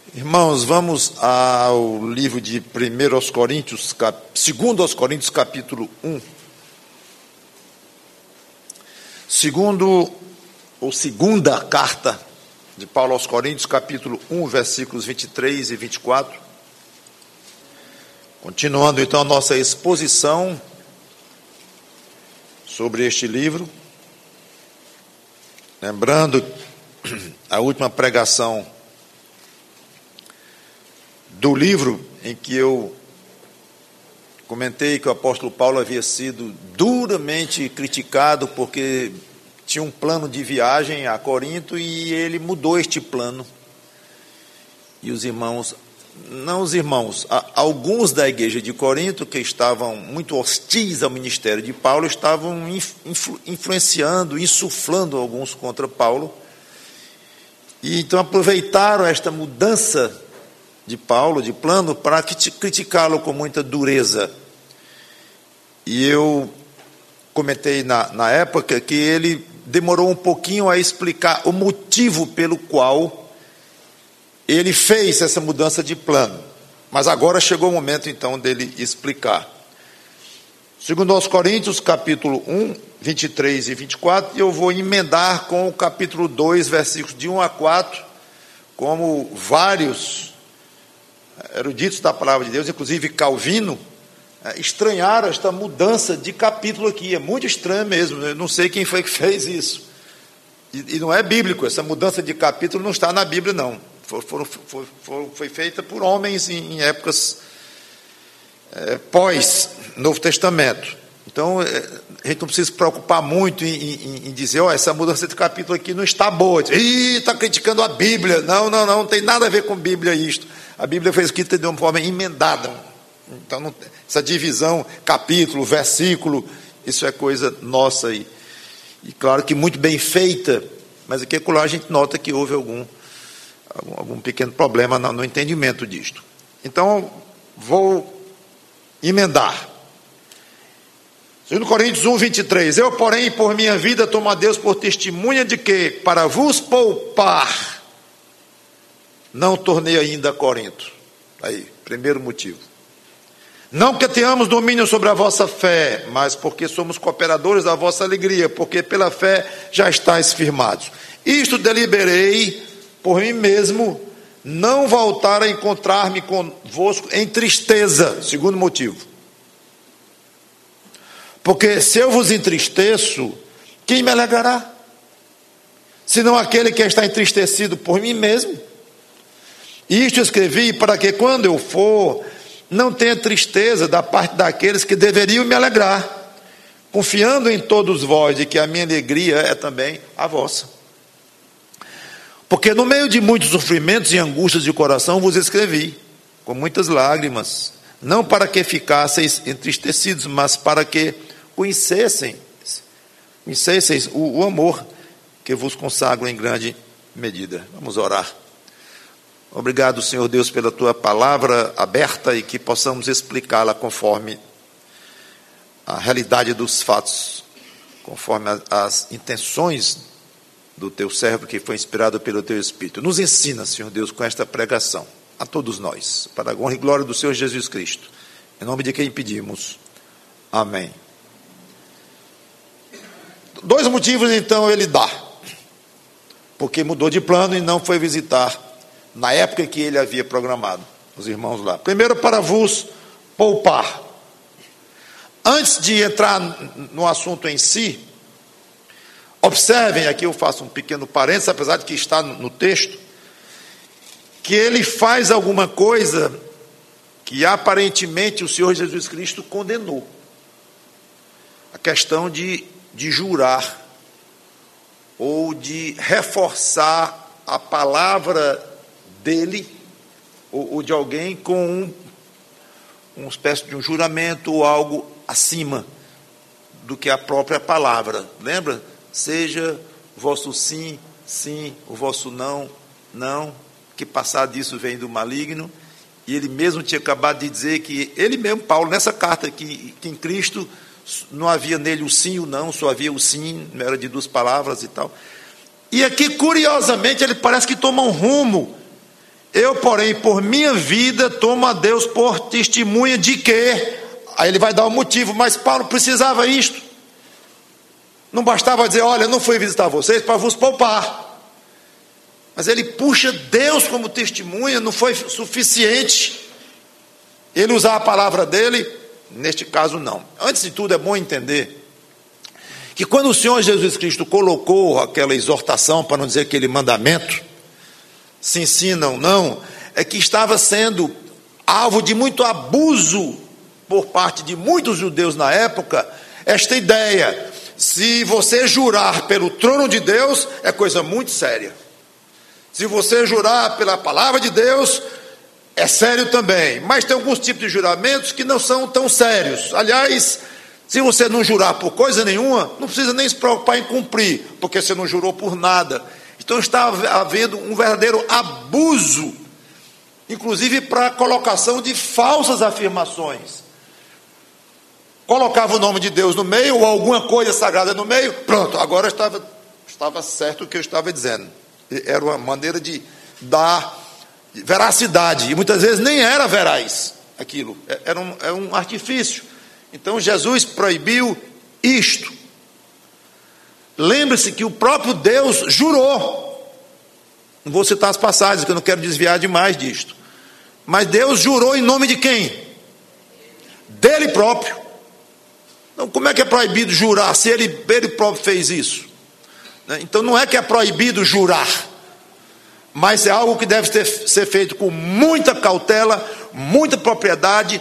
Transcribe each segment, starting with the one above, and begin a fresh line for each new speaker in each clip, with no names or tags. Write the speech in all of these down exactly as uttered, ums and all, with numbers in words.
Irmãos, vamos ao livro de primeiro aos Coríntios, cap... segundo aos Coríntios, capítulo um. Segundo, ou segunda carta de Paulo aos Coríntios, capítulo um, versículos vinte e três e vinte e quatro. Continuando então a nossa exposição sobre este livro. Lembrando a última pregação do livro em que eu comentei que o apóstolo Paulo havia sido duramente criticado porque tinha um plano de viagem a Corinto e ele mudou este plano. E os irmãos, não os irmãos, alguns da igreja de Corinto que estavam muito hostis ao ministério de Paulo, estavam influ, influenciando, insuflando alguns contra Paulo. E então aproveitaram esta mudança de Paulo, de plano, para criticá-lo com muita dureza. E eu comentei na, na época que ele demorou um pouquinho a explicar o motivo pelo qual ele fez essa mudança de plano. Mas agora chegou o momento então dele explicar. Segundo aos Coríntios, capítulo um, vinte e três e vinte e quatro, e eu vou emendar com o capítulo dois, versículos de um a quatro, como vários eruditos da palavra de Deus, inclusive Calvino, estranharam esta mudança de capítulo aqui. É muito estranho mesmo, eu não sei quem foi que fez isso. E, e não é bíblico, essa mudança de capítulo não está na Bíblia, não. Foi, foi, foi, foi, foi feita por homens em, em épocas é, pós-Novo Testamento. Então, é, a gente não precisa se preocupar muito em, em, em dizer, ó, oh, essa mudança de capítulo aqui não está boa. Ih, está criticando a Bíblia. Não, não, não, não tem nada a ver com Bíblia isto. A Bíblia foi escrita de uma forma emendada. Então, não, essa divisão, capítulo, versículo, isso é coisa nossa. E, e claro que muito bem feita, mas aqui a gente nota que houve algum, algum, algum pequeno problema no, no entendimento disto. Então, vou emendar. Segundo Coríntios um, vinte e três. Eu, porém, por minha vida, tomo a Deus por testemunha de que, para vos poupar, não tornei ainda a Corinto. Aí, primeiro motivo. Não que tenhamos domínio sobre a vossa fé, mas porque somos cooperadores da vossa alegria, porque pela fé já estáis firmados. Isto deliberei por mim mesmo, não voltar a encontrar-me convosco em tristeza. Segundo motivo. Porque se eu vos entristeço, quem me alegrará? Senão aquele que está entristecido por mim mesmo. Isto escrevi para que quando eu for, não tenha tristeza da parte daqueles que deveriam me alegrar, confiando em todos vós de que a minha alegria é também a vossa. Porque no meio de muitos sofrimentos e angústias de coração vos escrevi, com muitas lágrimas, não para que ficasseis entristecidos, mas para que conhecessem, conhecesseis o, o amor que vos consagro em grande medida. Vamos orar. Obrigado, Senhor Deus, pela Tua palavra aberta e que possamos explicá-la conforme a realidade dos fatos, conforme as intenções do Teu servo que foi inspirado pelo Teu Espírito. Nos ensina, Senhor Deus, com esta pregação, a todos nós, para a honra e glória do Senhor Jesus Cristo. Em nome de quem pedimos. Amém. Dois motivos, então, ele dá. Porque mudou de plano e não foi visitar na época que ele havia programado os irmãos lá. Primeiro, para vos poupar. Antes de entrar no assunto em si, observem, aqui eu faço um pequeno parênteses, apesar de que está no texto, que ele faz alguma coisa que aparentemente o Senhor Jesus Cristo condenou. A questão de, de jurar, ou de reforçar a palavra dele, ou, ou de alguém com um, uma espécie de um juramento ou algo acima do que a própria palavra. Lembra? Seja o vosso sim, sim, o vosso não, não, que passar disso vem do maligno. E ele mesmo tinha acabado de dizer que, ele mesmo, Paulo, nessa carta, que, que em Cristo não havia nele o sim e o não, só havia o sim, não era de duas palavras e tal. E aqui, curiosamente, ele parece que toma um rumo Eu, porém, por minha vida, tomo a Deus por testemunha de que... Aí ele vai dar o motivo, mas Paulo precisava isto. Não bastava dizer, olha, não fui visitar vocês para vos poupar. Mas ele puxa Deus como testemunha, não foi suficiente ele usar a palavra dele, neste caso não. Antes de tudo é bom entender que quando o Senhor Jesus Cristo colocou aquela exortação, para não dizer aquele mandamento, se ensinam não, é que estava sendo alvo de muito abuso por parte de muitos judeus na época, esta ideia, se você jurar pelo trono de Deus, é coisa muito séria. Se você jurar pela palavra de Deus, é sério também. Mas tem alguns tipos de juramentos que não são tão sérios. Aliás, se você não jurar por coisa nenhuma, não precisa nem se preocupar em cumprir, porque você não jurou por nada. Então está havendo um verdadeiro abuso, inclusive para a colocação de falsas afirmações. Colocava o nome de Deus no meio, ou alguma coisa sagrada no meio, pronto, agora estava, estava certo o que eu estava dizendo. Era uma maneira de dar veracidade, e muitas vezes nem era veraz aquilo, era um, era um artifício. Então Jesus proibiu isto. Lembre-se que o próprio Deus jurou, não vou citar as passagens, que eu não quero desviar demais disto, mas Deus jurou em nome de quem? Dele próprio. Então, como é que é proibido jurar, se ele, ele próprio fez isso? Então, não é que é proibido jurar, mas é algo que deve ter, ser feito com muita cautela, muita propriedade,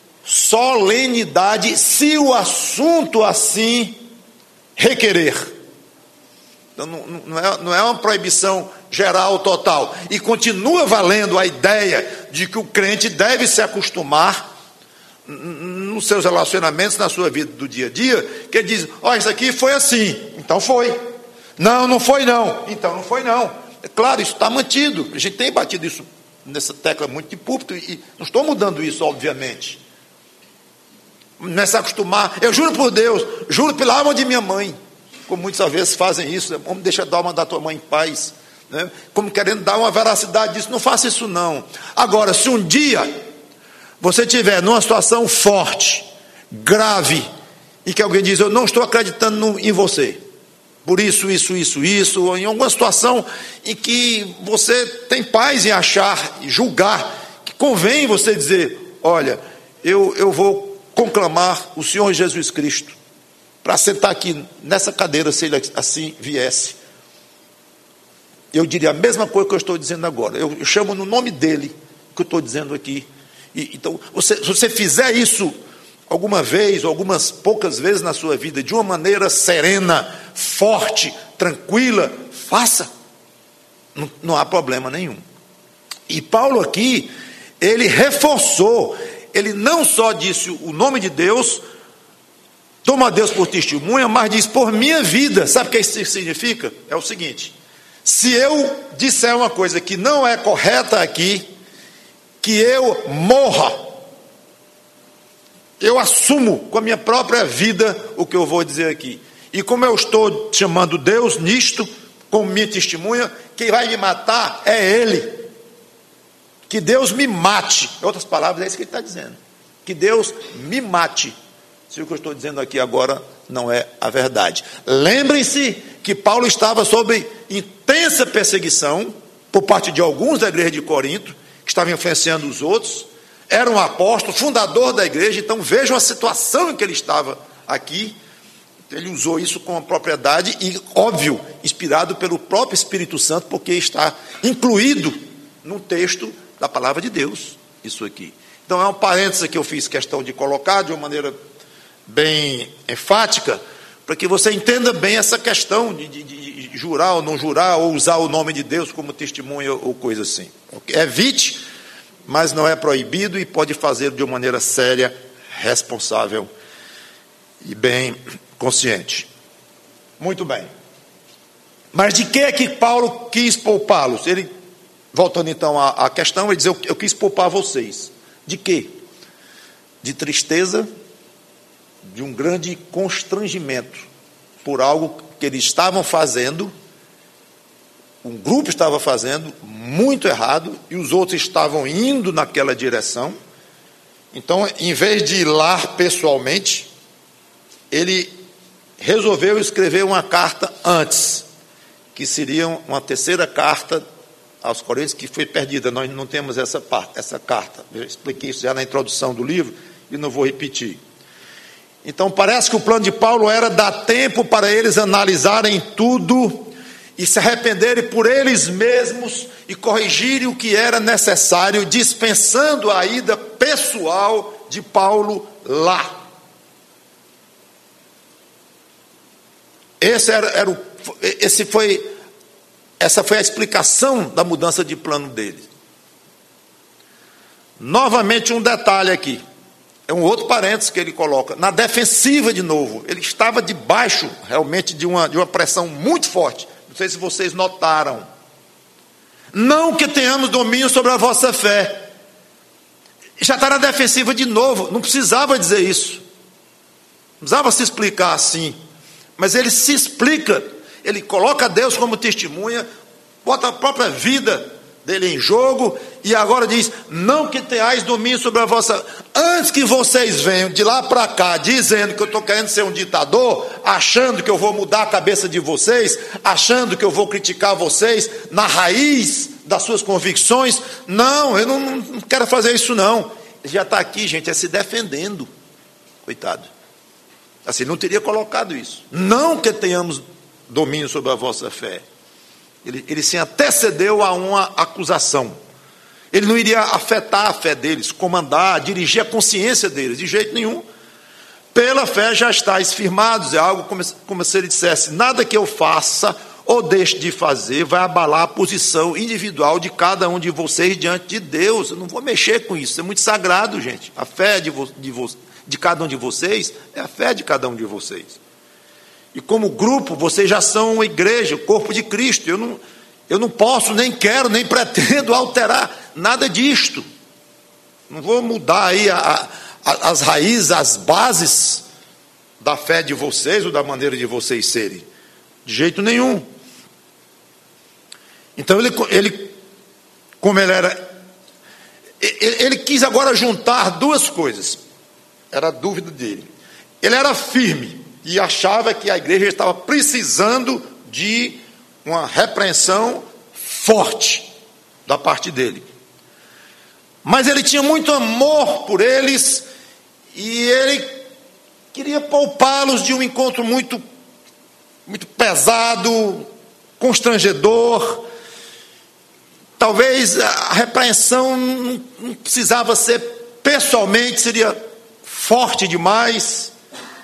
solenidade, se o assunto assim requerer. Então, não, não, é, não é uma proibição geral, total. E continua valendo a ideia de que o crente deve se acostumar nos seus relacionamentos, na sua vida do dia a dia, que ele diz, ó, oh, isso aqui foi assim, então foi. Não, não foi não, então não foi não. É claro, isso está mantido, a gente tem batido isso nessa tecla muito de púlpito, e não estou mudando isso, obviamente. Não é se acostumar, eu juro por Deus, juro pela alma de minha mãe, como muitas vezes fazem isso, vamos deixar a alma da tua mãe em paz, né? Como querendo dar uma veracidade disso, não faça isso não. Agora, se um dia você estiver numa situação forte, grave, e que alguém diz, eu não estou acreditando no, em você, por isso, isso, isso, isso, ou em alguma situação em que você tem paz em achar, julgar, que convém você dizer, olha, eu, eu vou conclamar o Senhor Jesus Cristo, para sentar aqui nessa cadeira, se ele assim viesse. Eu diria a mesma coisa que eu estou dizendo agora, eu, eu chamo no nome dele, que eu estou dizendo aqui. E, então, você, se você fizer isso alguma vez, ou algumas poucas vezes na sua vida, de uma maneira serena, forte, tranquila, faça. Não, não há problema nenhum. E Paulo aqui, ele reforçou, ele não só disse o nome de Deus, toma Deus por testemunha, mas diz por minha vida. Sabe o que isso significa? É o seguinte, se eu disser uma coisa que não é correta aqui, que eu morra, eu assumo com a minha própria vida o que eu vou dizer aqui. E como eu estou chamando Deus nisto, como minha testemunha, quem vai me matar é Ele. Que Deus me mate. Em outras palavras, é isso que ele está dizendo. Que Deus me mate, se o que eu estou dizendo aqui agora não é a verdade. Lembrem-se que Paulo estava sob intensa perseguição por parte de alguns da igreja de Corinto, que estava influenciando os outros, era um apóstolo, fundador da igreja, então vejam a situação em que ele estava aqui, ele usou isso com a propriedade e, óbvio, inspirado pelo próprio Espírito Santo, porque está incluído no texto da palavra de Deus, isso aqui. Então é um parênteses que eu fiz questão de colocar de uma maneira bem enfática, para que você entenda bem essa questão de, de, de jurar ou não jurar, ou usar o nome de Deus como testemunha ou coisa assim. Evite, mas não é proibido e pode fazer de uma maneira séria, responsável e bem consciente. Muito bem. Mas de que é que Paulo quis poupá-los? Ele, voltando então à, à questão, ele diz, eu, eu quis poupar vocês. De quê? De tristeza, de um grande constrangimento por algo que eles estavam fazendo, um grupo estava fazendo, muito errado, e os outros estavam indo naquela direção. Então, em vez de ir lá pessoalmente, ele resolveu escrever uma carta antes, que seria uma terceira carta aos Coríntios, que foi perdida. Nós não temos essa parte, essa carta. Eu expliquei isso já na introdução do livro e não vou repetir. Então parece que o plano de Paulo era dar tempo para eles analisarem tudo e se arrependerem por eles mesmos e corrigirem o que era necessário, dispensando a ida pessoal de Paulo lá. Esse era, era o, esse foi, essa foi a explicação da mudança de plano dele. Novamente um detalhe aqui. É um outro parênteses que ele coloca. Na defensiva de novo. Ele estava debaixo realmente de uma, de uma pressão muito forte. Não sei se vocês notaram. Não que tenhamos domínio sobre a vossa fé. Já está na defensiva de novo. Não precisava dizer isso. Não precisava se explicar assim. Mas ele se explica. Ele coloca Deus como testemunha. Bota a própria vida dele em jogo. E agora diz, não que tenhais domínio sobre a vossa... Antes que vocês venham de lá para cá, dizendo que eu estou querendo ser um ditador, achando que eu vou mudar a cabeça de vocês, achando que eu vou criticar vocês na raiz das suas convicções, não, eu não, não quero fazer isso não. Ele já está aqui, gente, é se defendendo. Coitado. Assim, não teria colocado isso. Não que tenhamos domínio sobre a vossa fé. Ele, ele se antecedeu a uma acusação. Ele não iria afetar a fé deles, comandar, dirigir a consciência deles, de jeito nenhum. Pela fé já estáis firmados, é algo como, como se ele dissesse, nada que eu faça ou deixe de fazer vai abalar a posição individual de cada um de vocês diante de Deus. Eu não vou mexer com isso, isso é muito sagrado, gente. A fé de, vo, de, vo, de cada um de vocês é a fé de cada um de vocês. E como grupo, vocês já são uma igreja, o corpo de Cristo. Eu não... Eu não posso, nem quero, nem pretendo alterar nada disto. Não vou mudar aí a, a, as raízes, as bases da fé de vocês ou da maneira de vocês serem. De jeito nenhum. Então ele, ele como ele era, ele, ele quis agora juntar duas coisas. Era a dúvida dele. Ele era firme e achava que a igreja estava precisando de uma repreensão forte da parte dele. Mas ele tinha muito amor por eles e ele queria poupá-los de um encontro muito, muito pesado, constrangedor. Talvez a repreensão não, não precisava ser pessoalmente, seria forte demais.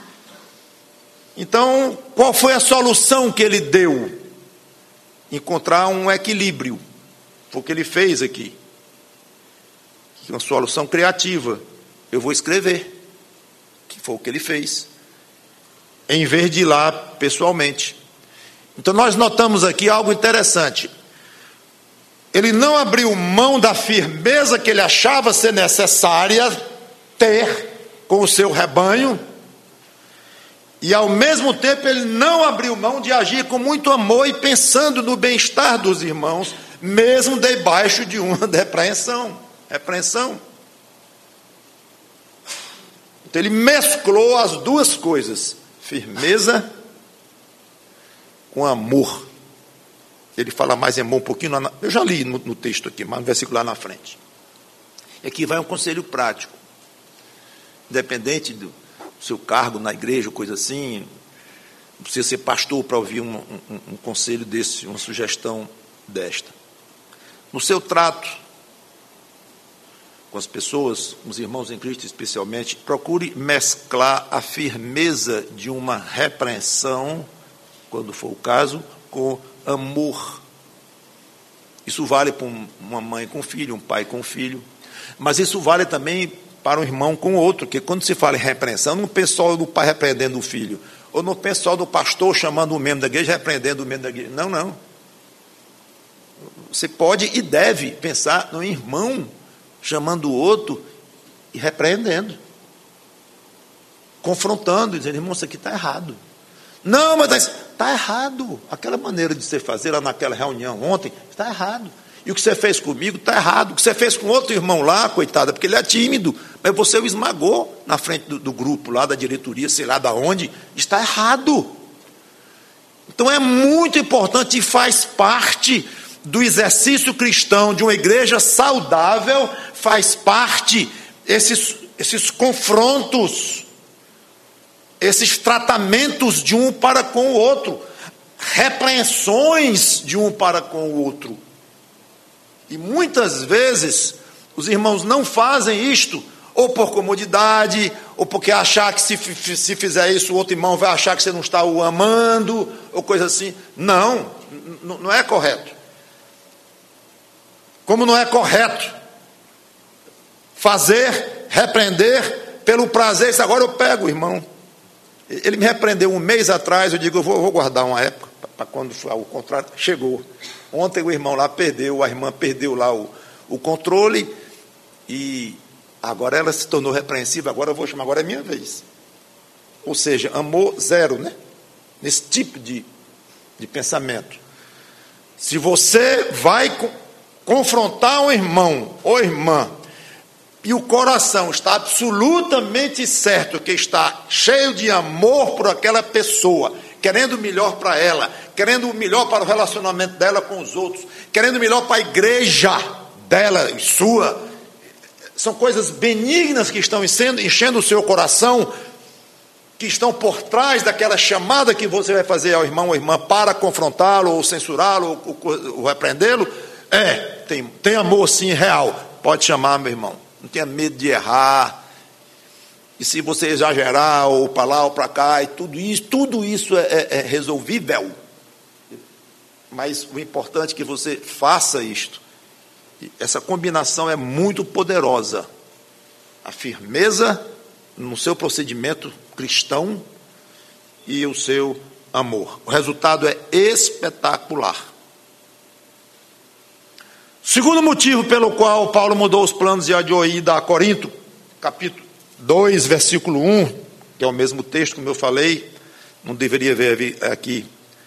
Então, qual foi a solução que ele deu? Encontrar um equilíbrio. Foi o que ele fez aqui. Uma solução criativa. Eu vou escrever. Que foi o que ele fez. Em vez de ir lá pessoalmente. Então nós notamos aqui algo interessante. Ele não abriu mão da firmeza que ele achava ser necessária ter com o seu rebanho. E ao mesmo tempo ele não abriu mão de agir com muito amor e pensando no bem-estar dos irmãos, mesmo debaixo de uma repreensão. repreensão. Então ele mesclou as duas coisas, firmeza com amor. Ele fala mais em amor um pouquinho, eu já li no, no texto aqui, mas no versículo lá na frente. E aqui vai um conselho prático. Independente do seu cargo na igreja, coisa assim, não precisa ser pastor para ouvir um, um, um conselho desse, uma sugestão desta. No seu trato com as pessoas, com os irmãos em Cristo especialmente, procure mesclar a firmeza de uma repreensão, quando for o caso, com amor. Isso vale para uma mãe com filho, um pai com filho, mas isso vale também para um irmão com outro, porque quando se fala em repreensão, não pensa só do pai repreendendo o filho, ou não pensa só do pastor chamando o membro da igreja, repreendendo o membro da igreja. Não, não. Você pode e deve pensar no irmão chamando o outro e repreendendo, confrontando, dizendo, irmão, isso aqui está errado. Não, mas está errado. Aquela maneira de você fazer lá naquela reunião ontem, está errado. E o que você fez comigo está errado. O que você fez com outro irmão lá, coitado, porque ele é tímido, mas você o esmagou na frente do, do grupo lá, da diretoria, sei lá de onde, está errado. Então é muito importante e faz parte do exercício cristão de uma igreja saudável, faz parte esses, esses confrontos, esses tratamentos de um para com o outro, repreensões de um para com o outro. E muitas vezes os irmãos não fazem isto, ou por comodidade, ou porque achar que se, se fizer isso o outro irmão vai achar que você não está o amando, ou coisa assim. Não, não é correto. Como não é correto fazer, repreender pelo prazer. Isso agora eu pego o irmão. Ele me repreendeu um mês atrás, eu digo, eu vou, eu vou guardar uma época, para quando o contrato chegou. Ontem o irmão lá perdeu, a irmã perdeu lá o, o controle, e agora ela se tornou repreensiva, agora eu vou chamar, agora é minha vez. Ou seja, amor zero, né? Nesse tipo de, de pensamento. Se você vai co- confrontar um irmão ou irmã, e o coração está absolutamente certo que está cheio de amor por aquela pessoa, querendo o melhor para ela, querendo o melhor para o relacionamento dela com os outros, querendo o melhor para a igreja dela e sua, são coisas benignas que estão enchendo, enchendo o seu coração, que estão por trás daquela chamada que você vai fazer ao irmão ou irmã para confrontá-lo, ou censurá-lo, ou, ou, ou repreendê-lo. É, tem, tem amor sim real, pode chamar, meu irmão. Não tenha medo de errar. E se você exagerar, ou para lá ou para cá, e tudo isso, tudo isso é, é, é resolvível. Mas o importante é que você faça isto. Essa combinação é muito poderosa. A firmeza no seu procedimento cristão e o seu amor. O resultado é espetacular. Segundo motivo pelo qual Paulo mudou os planos de ida a Corinto, capítulo dois, versículo um, que é o mesmo texto, como eu falei, não deveria ver aqui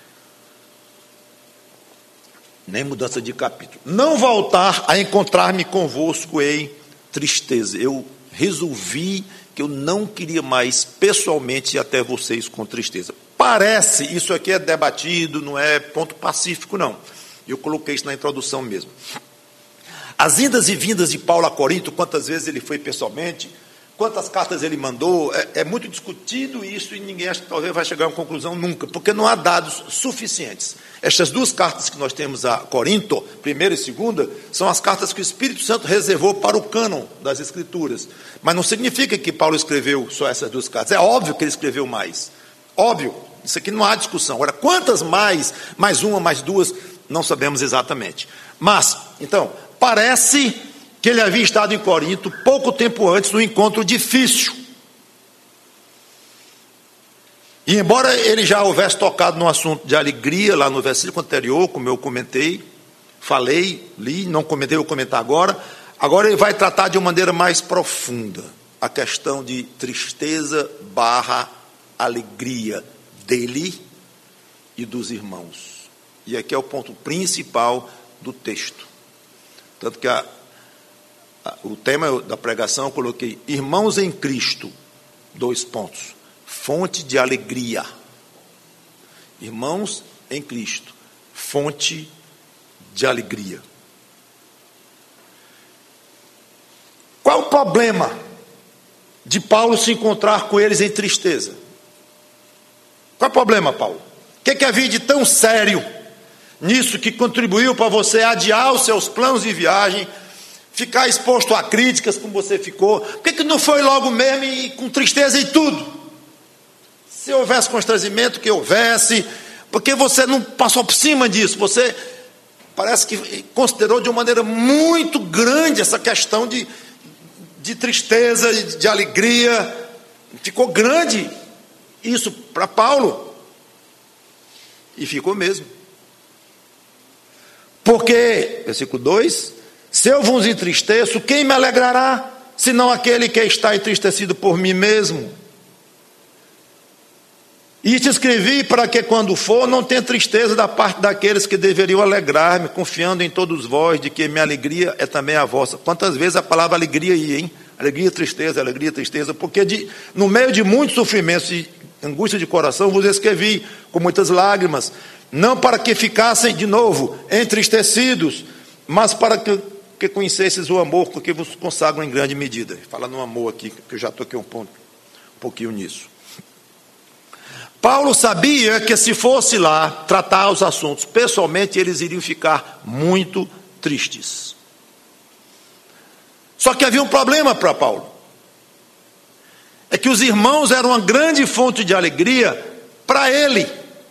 nem mudança de capítulo. Não voltar a encontrar-me convosco em tristeza. Eu resolvi que eu não queria mais pessoalmente ir até vocês com tristeza. Parece, isso aqui é debatido, não é ponto pacífico não. Eu coloquei isso na introdução mesmo. As indas e vindas de Paulo a Corinto, quantas vezes ele foi pessoalmente, quantas cartas ele mandou, é, é muito discutido isso e ninguém acha que talvez vai chegar a uma conclusão nunca, porque não há dados suficientes. Estas duas cartas que nós temos a Corinto, primeira e segunda, são as cartas que o Espírito Santo reservou para o cânon das Escrituras. Mas não significa que Paulo escreveu só essas duas cartas. É óbvio que ele escreveu mais. Óbvio, isso aqui não há discussão. Agora, quantas mais, mais uma, mais duas, não sabemos exatamente. Mas, então, parece que ele havia estado em Corinto pouco tempo antes do encontro difícil. E embora ele já houvesse tocado no assunto de alegria, lá no versículo anterior, como eu comentei, falei, li, não comentei, vou comentar agora, agora ele vai tratar de uma maneira mais profunda a questão de tristeza barra alegria dele e dos irmãos. E aqui é o ponto principal do texto. Tanto que a, a, o tema da pregação eu coloquei, irmãos em Cristo, dois pontos. Fonte de alegria. Irmãos em Cristo, fonte de alegria. Qual o problema de Paulo se encontrar com eles em tristeza? Qual é o problema, Paulo? O que, é que havia de tão sério nisso que contribuiu para você adiar os seus planos de viagem, ficar exposto a críticas como você ficou? Por que, que não foi logo mesmo e com tristeza e tudo? Se houvesse constrangimento, que houvesse, porque você não passou por cima disso, você parece que considerou de uma maneira muito grande essa questão de, de tristeza, de, de alegria, ficou grande isso para Paulo, e ficou mesmo. Porque, versículo dois, se eu vos entristeço, quem me alegrará, senão aquele que está entristecido por mim mesmo? E te escrevi para que, quando for, não tenha tristeza da parte daqueles que deveriam alegrar-me, confiando em todos vós, de que minha alegria é também a vossa. Quantas vezes a palavra alegria aí, hein? Alegria, tristeza, alegria, tristeza. Porque de, no meio de muitos sofrimentos e angústia de coração, vos escrevi com muitas lágrimas, não para que ficassem, de novo, entristecidos, mas para que, que conhecesseis o amor, porque vos consagram em grande medida. Fala no amor aqui, que eu já toquei um, ponto, um pouquinho nisso. Paulo sabia que, se fosse lá tratar os assuntos pessoalmente, eles iriam ficar muito tristes. Só que havia um problema para Paulo. É que os irmãos eram uma grande fonte de alegria para ele.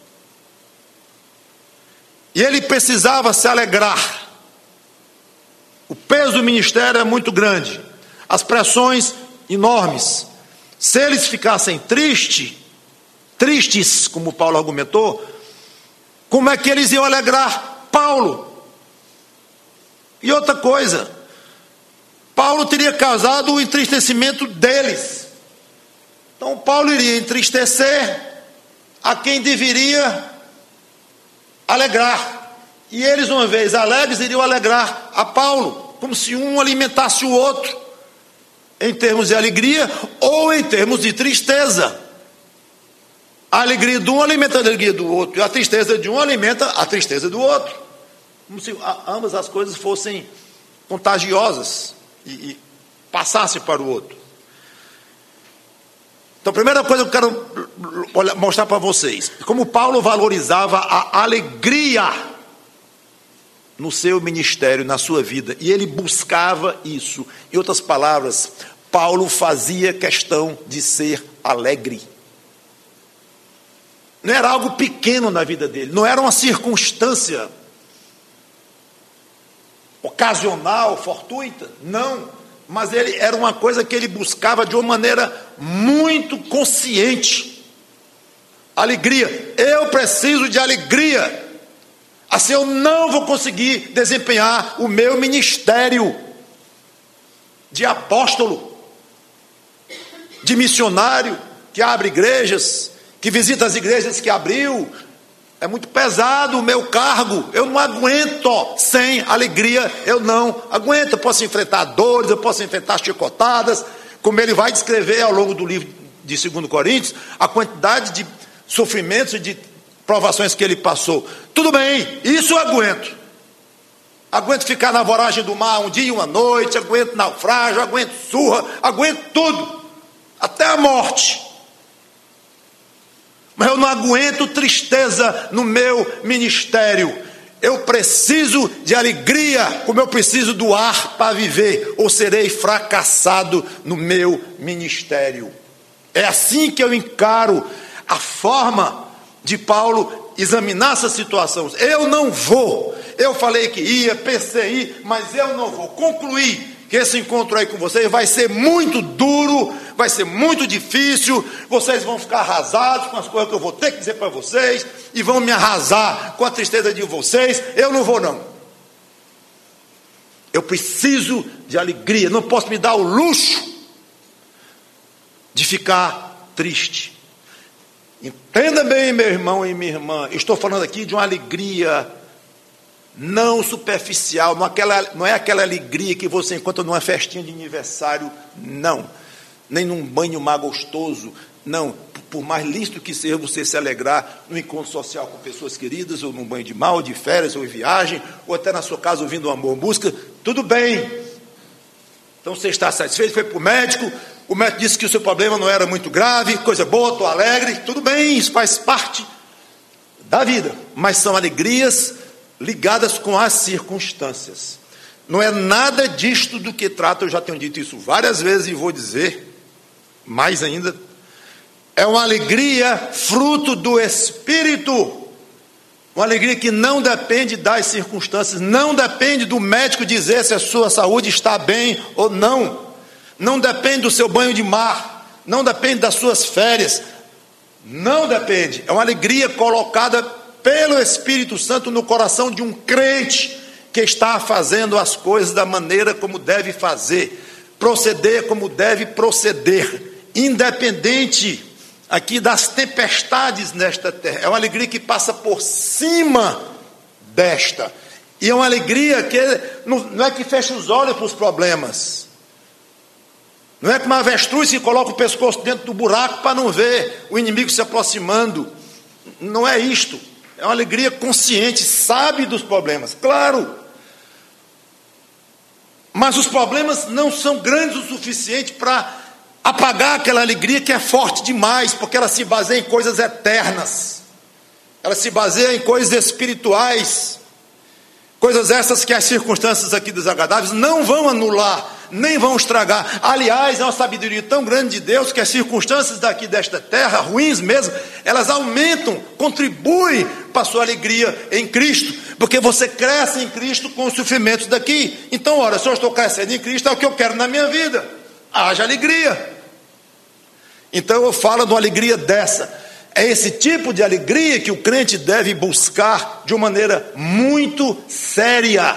E ele precisava se alegrar. O peso do ministério é muito grande. As pressões enormes. Se eles ficassem tristes, tristes, como Paulo argumentou, como é que eles iam alegrar Paulo? E outra coisa, Paulo teria causado o entristecimento deles. Então Paulo iria entristecer a quem deveria alegrar. E eles, uma vez alegres, iriam alegrar a Paulo, como se um alimentasse o outro, em termos de alegria ou em termos de tristeza. A alegria de um alimenta a alegria do outro, e a tristeza de um alimenta a tristeza do outro. Como se ambas as coisas fossem contagiosas e, e passassem para o outro. Então, a primeira coisa que eu quero mostrar para vocês, como Paulo valorizava a alegria no seu ministério, na sua vida, e ele buscava isso. Em outras palavras, Paulo fazia questão de ser alegre. Não era algo pequeno na vida dele, não era uma circunstância ocasional, fortuita, não, mas ele era uma coisa que ele buscava de uma maneira muito consciente. Alegria, eu preciso de alegria, assim eu não vou conseguir desempenhar o meu ministério de apóstolo, de missionário, que abre igrejas, que visita as igrejas que abriu. É muito pesado o meu cargo, eu não aguento sem alegria, eu não aguento. Eu posso enfrentar dores, eu posso enfrentar chicotadas, como ele vai descrever ao longo do livro de segundo Coríntios, a quantidade de sofrimentos e de provações que ele passou. Tudo bem, isso eu aguento. Aguento ficar na voragem do mar um dia e uma noite, aguento naufrágio, aguento surra, aguento tudo, até a morte. Mas eu não aguento tristeza no meu ministério. Eu preciso de alegria, como eu preciso do ar para viver, ou serei fracassado no meu ministério. É assim que eu encaro a forma de Paulo examinar essa situação. Eu não vou, eu falei que ia, pensei em ir, mas eu não vou. Concluí que esse encontro aí com vocês vai ser muito duro, vai ser muito difícil, vocês vão ficar arrasados com as coisas que eu vou ter que dizer para vocês, e vão me arrasar com a tristeza de vocês. Eu não vou não. Eu preciso de alegria, não posso me dar o luxo de ficar triste. Entenda bem, meu irmão e minha irmã, estou falando aqui de uma alegria não superficial, não, aquela, não é aquela alegria que você encontra numa festinha de aniversário, não, nem num banho-mar gostoso, não. Por mais lícito que seja você se alegrar no encontro social com pessoas queridas, ou num banho de mar, ou de férias, ou em viagem, ou até na sua casa ouvindo um amor, música, tudo bem. Então você está satisfeito, foi para o médico, o médico disse que o seu problema não era muito grave, coisa boa, estou alegre, tudo bem, isso faz parte da vida, mas são alegrias ligadas com as circunstâncias. Não é nada disto do que trata, eu já tenho dito isso várias vezes e vou dizer mais ainda. É uma alegria fruto do Espírito, uma alegria que não depende das circunstâncias, não depende do médico dizer se a sua saúde está bem ou não, não depende do seu banho de mar, não depende das suas férias, não depende, é uma alegria colocada pelo Espírito Santo no coração de um crente que está fazendo as coisas da maneira como deve fazer, proceder como deve proceder, independente aqui das tempestades nesta terra. É uma alegria que passa por cima desta. E é uma alegria que não, não é que fecha os olhos para os problemas. Não é como uma avestruz que coloca o pescoço dentro do buraco para não ver o inimigo se aproximando. Não é isto. É uma alegria consciente, sabe dos problemas, claro. Mas os problemas não são grandes o suficiente para apagar aquela alegria que é forte demais, porque ela se baseia em coisas eternas. Ela se baseia em coisas espirituais. Coisas essas que as circunstâncias aqui desagradáveis não vão anular, nem vão estragar. Aliás, é uma sabedoria tão grande de Deus que as circunstâncias daqui desta terra, ruins mesmo, elas aumentam, contribuem para a sua alegria em Cristo, porque você cresce em Cristo com os sofrimentos daqui. Então, ora, se eu estou crescendo em Cristo, é o que eu quero na minha vida. Haja alegria. Então eu falo de uma alegria dessa. É esse tipo de alegria que o crente deve buscar de uma maneira muito séria.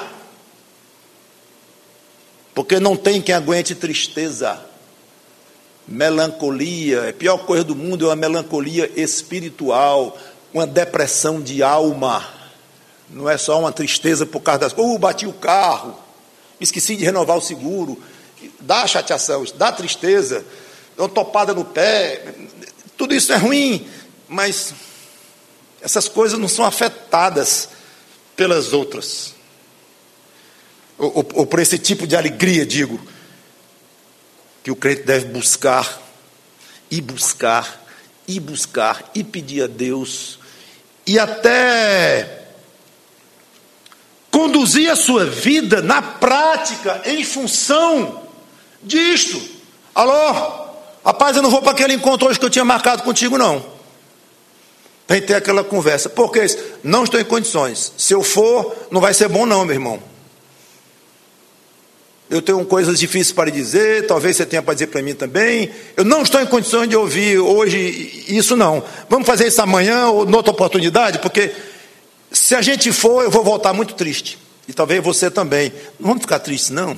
Porque não tem quem aguente tristeza, melancolia. A pior coisa do mundo é uma melancolia espiritual, uma depressão de alma. Não é só uma tristeza por causa das coisas. Uh, bati o carro, esqueci de renovar o seguro. Dá chateação, dá tristeza, dá uma topada no pé. Tudo isso é ruim, mas essas coisas não são afetadas pelas outras. Ou, ou, ou por esse tipo de alegria, digo, que o crente deve buscar, e buscar, e buscar, e pedir a Deus, e até conduzir a sua vida na prática, em função disto. Alô? Rapaz, eu não vou para aquele encontro hoje que eu tinha marcado contigo, não. Tem que ter aquela conversa. Por que isso? Não estou em condições. Se eu for, não vai ser bom não, meu irmão. Eu tenho coisas difíceis para lhe dizer, talvez você tenha para dizer para mim também. Eu não estou em condições de ouvir hoje isso, não. Vamos fazer isso amanhã ou noutra oportunidade, porque se a gente for, eu vou voltar muito triste. E talvez você também. Não vamos ficar tristes, não.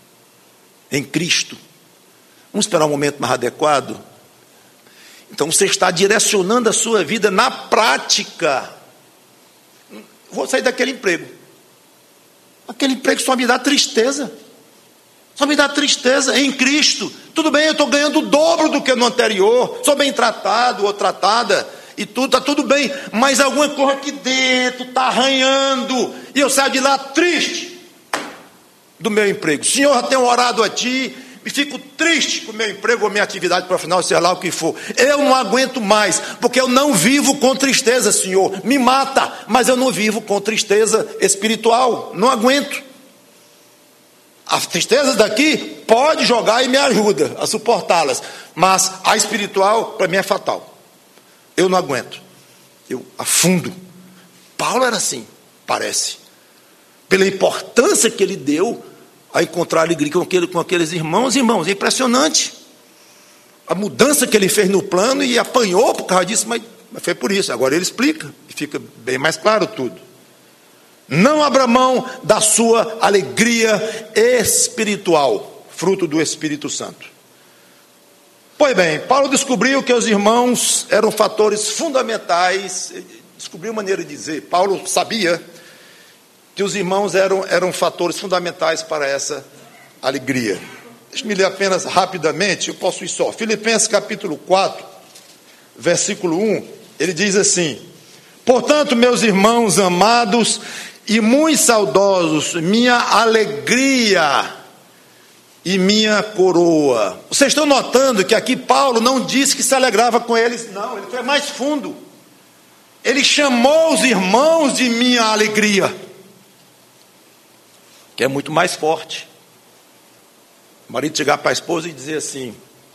Em Cristo. Vamos esperar um momento mais adequado. Então você está direcionando a sua vida na prática. Vou sair daquele emprego. Aquele emprego só me dá tristeza. Só me dá tristeza em Cristo. Tudo bem, eu estou ganhando o dobro do que no anterior. Sou bem tratado ou tratada. E tudo, está tudo bem. Mas alguma coisa aqui dentro está arranhando. E eu saio de lá triste do meu emprego. Senhor, eu tenho orado a Ti. E fico triste com o meu emprego ou minha atividade profissional, seja lá o que for. Eu não aguento mais, porque eu não vivo com tristeza, Senhor. Me mata, mas eu não vivo com tristeza espiritual. Não aguento. As tristezas daqui pode jogar e me ajuda a suportá-las, mas a espiritual para mim é fatal. Eu não aguento. Eu afundo. Paulo era assim, parece. Pela importância que ele deu a encontrar alegria com, aquele, com aqueles irmãos, irmãos, é impressionante. A mudança que ele fez no plano e apanhou por causa disso, mas, mas foi por isso. Agora ele explica e fica bem mais claro tudo. Não abra mão da sua alegria espiritual, fruto do Espírito Santo. Pois bem, Paulo descobriu que os irmãos eram fatores fundamentais, descobriu maneira de dizer, Paulo sabia que os irmãos eram, eram fatores fundamentais para essa alegria. Deixe-me ler apenas rapidamente, eu posso ir só. Filipenses capítulo quatro, versículo um, ele diz assim: portanto, meus irmãos amados e muito saudosos, minha alegria e minha coroa. Vocês estão notando que aqui Paulo não disse que se alegrava com eles, não, ele foi mais fundo. Ele chamou os irmãos de minha alegria, que é muito mais forte. O marido chegar para a esposa e dizer assim: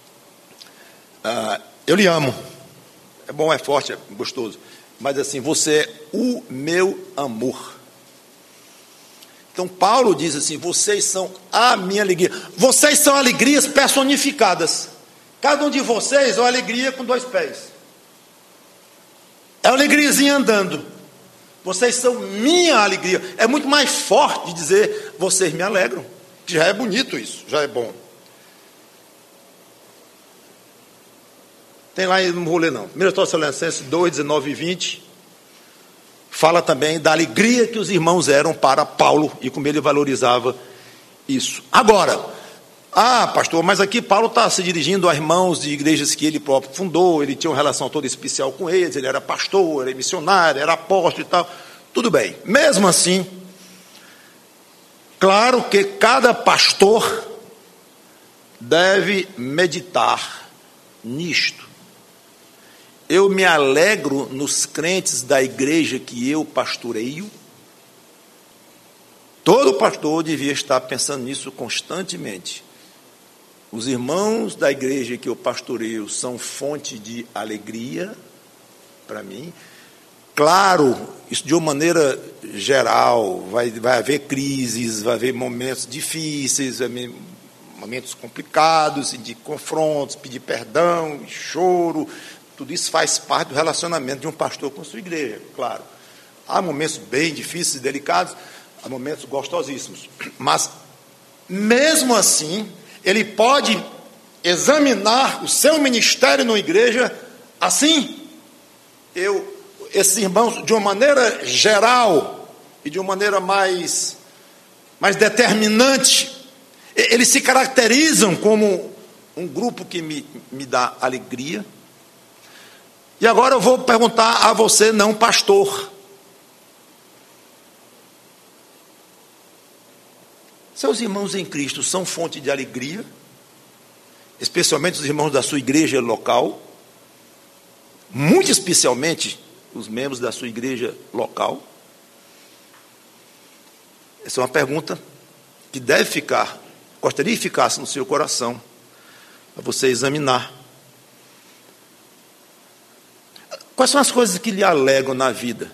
ah, eu lhe amo. É bom, é forte, é gostoso. Mas assim, você é o meu amor. Então Paulo diz assim: vocês são a minha alegria. Vocês são alegrias personificadas. Cada um de vocês é uma alegria com dois pés. É uma alegriazinha andando. Vocês são minha alegria. É muito mais forte de dizer vocês me alegram. Já é bonito isso, já é bom. Tem lá, não vou ler não. primeira Tessalonicenses dois, dezenove e vinte. Fala também da alegria que os irmãos eram para Paulo e como ele valorizava isso. Agora, ah, pastor, mas aqui Paulo está se dirigindo a irmãos de igrejas que ele próprio fundou, ele tinha uma relação toda especial com eles, ele era pastor, era missionário, era apóstolo e tal. Tudo bem. Mesmo assim, claro que cada pastor deve meditar nisto. Eu me alegro nos crentes da igreja que eu pastoreio. Todo pastor devia estar pensando nisso constantemente. Os irmãos da igreja que eu pastoreio são fonte de alegria para mim. Claro, isso de uma maneira geral, vai, vai haver crises, vai haver momentos difíceis, vai haver momentos complicados, de confrontos, pedir perdão, choro. Tudo isso faz parte do relacionamento de um pastor com a sua igreja, claro. Há momentos bem difíceis e delicados, há momentos gostosíssimos. Mas, mesmo assim, ele pode examinar o seu ministério na igreja assim. Eu, esses irmãos, de uma maneira geral e de uma maneira mais, mais determinante, eles se caracterizam como um grupo que me, me dá alegria. E agora eu vou perguntar a você, não pastor. Seus irmãos em Cristo são fonte de alegria, especialmente os irmãos da sua igreja local, muito especialmente os membros da sua igreja local? Essa é uma pergunta que deve ficar, gostaria que ficasse no seu coração, para você examinar. Quais são as coisas que lhe alegram na vida?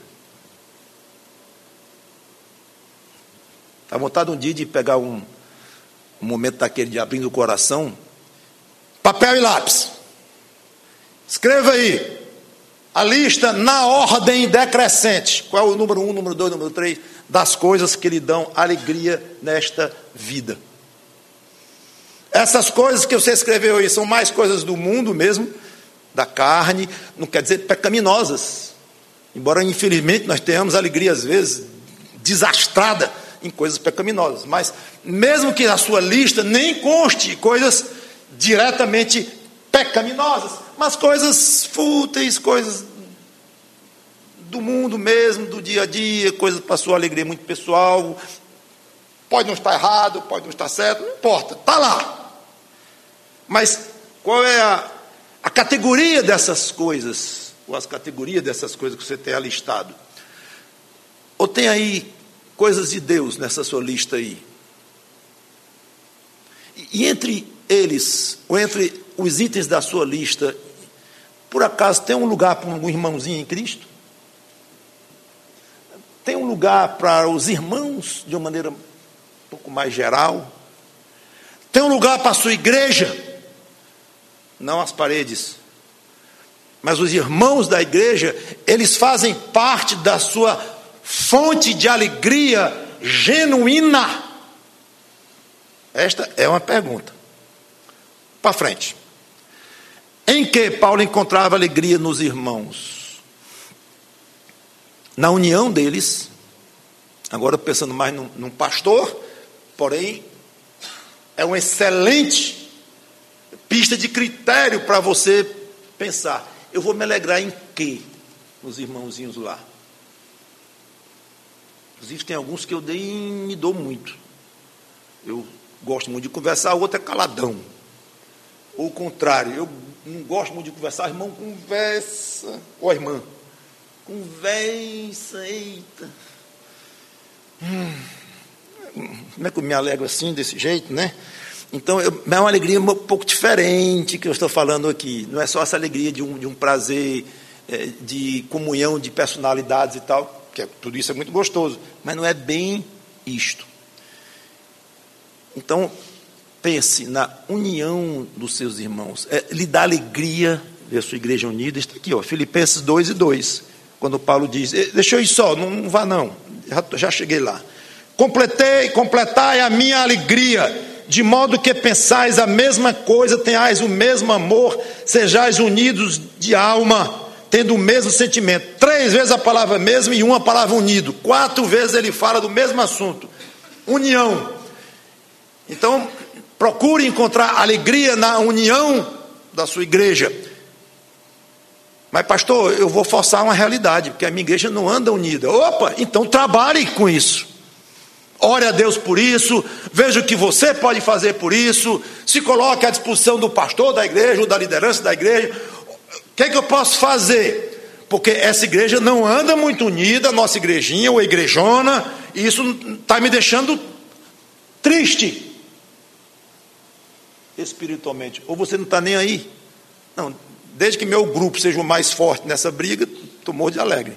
Está vontade um dia de pegar um, um momento daquele de abrindo o coração, papel e lápis. Escreva aí a lista na ordem decrescente. Qual é o número um, número dois, número três das coisas que lhe dão alegria nesta vida? Essas coisas que você escreveu aí são mais coisas do mundo mesmo, da carne, não quer dizer pecaminosas, embora infelizmente nós tenhamos alegria às vezes desastrada em coisas pecaminosas, mas mesmo que a sua lista nem conste coisas diretamente pecaminosas, mas coisas fúteis, coisas do mundo mesmo, do dia a dia, coisas para a sua alegria muito pessoal, pode não estar errado, pode não estar certo, não importa, está lá. Mas qual é a A categoria dessas coisas, ou as categorias dessas coisas que você tem alistado? Ou tem aí coisas de Deus nessa sua lista aí? E, e entre eles, ou entre os itens da sua lista, por acaso tem um lugar para um irmãozinho em Cristo? Tem um lugar para os irmãos de uma maneira um pouco mais geral? Tem um lugar para a sua igreja? Não as paredes, mas os irmãos da igreja, eles fazem parte da sua fonte de alegria genuína? Esta é uma pergunta. Para frente. Em que Paulo encontrava alegria nos irmãos? Na união deles, agora pensando mais num, num pastor, porém, é um excelente pista de critério para você pensar. Eu vou me alegrar em quê? Nos irmãozinhos lá. Inclusive tem alguns que eu dei, me dou muito. Eu gosto muito de conversar, o outro é caladão. Ou o contrário, eu não gosto muito de conversar, irmão conversa. Ou a irmã, conversa, eita. Hum, como é que eu me alegro assim, desse jeito, né? Então, eu, é uma alegria um pouco diferente que eu estou falando aqui. Não é só essa alegria de um, de um prazer, é, de comunhão de personalidades e tal, que é, tudo isso é muito gostoso, mas não é bem isto. Então, pense na união dos seus irmãos. É, lhe dá alegria ver a sua igreja unida. Está aqui, ó, Filipenses dois e dois, quando Paulo diz, deixa eu ir só, não, não vá não, já, já cheguei lá. Completei, completai a minha alegria,
de modo que pensais a mesma coisa, tenhais o mesmo amor, sejais unidos de alma, tendo o mesmo sentimento. Três vezes a palavra mesmo e uma palavra unido. Quatro vezes ele fala do mesmo assunto. União. Então, procure encontrar alegria na união da sua igreja. Mas pastor, eu vou forçar uma realidade, porque a minha igreja não anda unida. Opa, então trabalhe com isso. Ore a Deus por isso, veja o que você pode fazer por isso, se coloque à disposição do pastor da igreja ou da liderança da igreja. O que é que eu posso fazer? Porque essa igreja não anda muito unida, a nossa igrejinha ou igrejona, e isso está me deixando triste espiritualmente. Ou você não está nem aí? Não, desde que meu grupo seja o mais forte nessa briga, estou morto de alegre.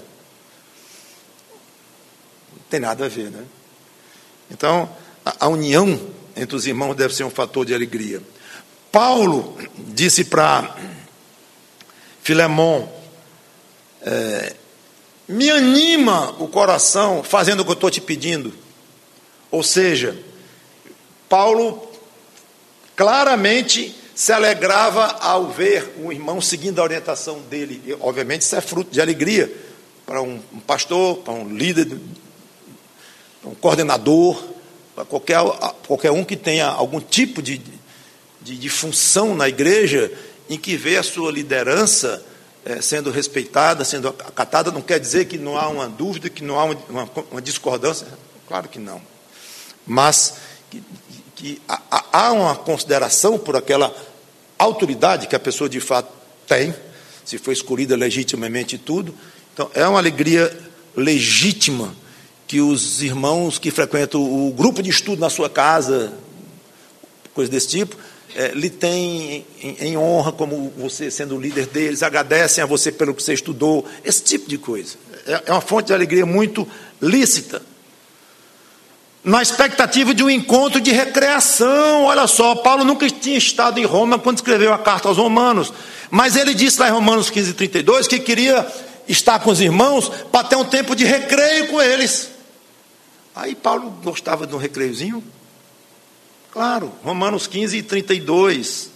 Não tem nada a ver, né? Então, a, a união entre os irmãos deve ser um fator de alegria. Paulo disse para Filemon, é, me anima o coração fazendo o que eu estou te pedindo. Ou seja, Paulo claramente se alegrava ao ver o irmão seguindo a orientação dele. E, obviamente isso é fruto de alegria para um, um pastor, para um líder, para um coordenador, para qualquer, qualquer um que tenha algum tipo de, de, de função na igreja, em que vê a sua liderança é, sendo respeitada, sendo acatada. Não quer dizer que não há uma dúvida, que não há uma, uma, uma discordância. Claro que não. Mas que, que há, há uma consideração por aquela autoridade que a pessoa de fato tem, se foi escolhida legitimamente e tudo. Então, é uma alegria legítima que os irmãos que frequentam o grupo de estudo na sua casa, coisa desse tipo, é, lhe têm em, em honra como você sendo o líder deles, agradecem a você pelo que você estudou, esse tipo de coisa. É, é uma fonte de alegria muito lícita. Na expectativa de um encontro de recreação. Olha só, Paulo nunca tinha estado em Roma quando escreveu a carta aos Romanos, mas ele disse lá em Romanos quinze, trinta e dois, que queria estar com os irmãos para ter um tempo de recreio com eles. Aí Paulo gostava de um recreiozinho? Claro, Romanos quinze, trinta e dois.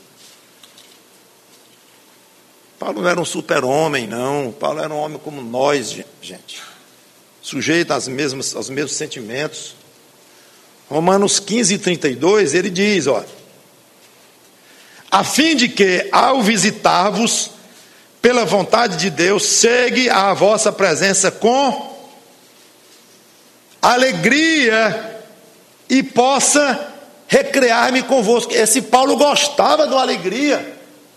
Paulo não era um super-homem, não. Paulo era um homem como nós, gente, sujeito às mesmas, aos mesmos sentimentos. Romanos quinze, trinta e dois, ele diz, olha, a fim de que, ao visitar-vos, pela vontade de Deus, chegue à vossa presença com alegria e possa recrear-me convosco. Esse Paulo gostava de uma alegria.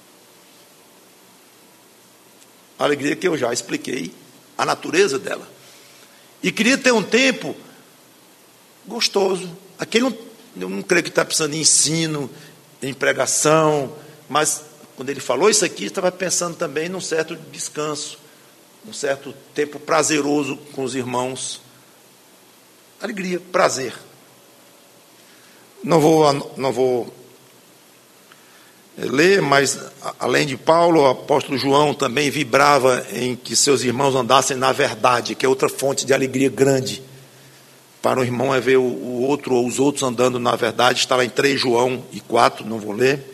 A alegria que eu já expliquei, a natureza dela. E queria ter um tempo gostoso. Aquele não, eu não creio que está precisando de ensino, em pregação, mas quando ele falou isso aqui, estava pensando também num certo descanso, um certo tempo prazeroso com os irmãos. Alegria, prazer. Não vou, não vou ler, mas além de Paulo, o apóstolo João também vibrava em que seus irmãos andassem na verdade, que é outra fonte de alegria grande. Para o irmão é ver o, o outro ou os outros andando na verdade. Está lá em três João e quatro, não vou ler.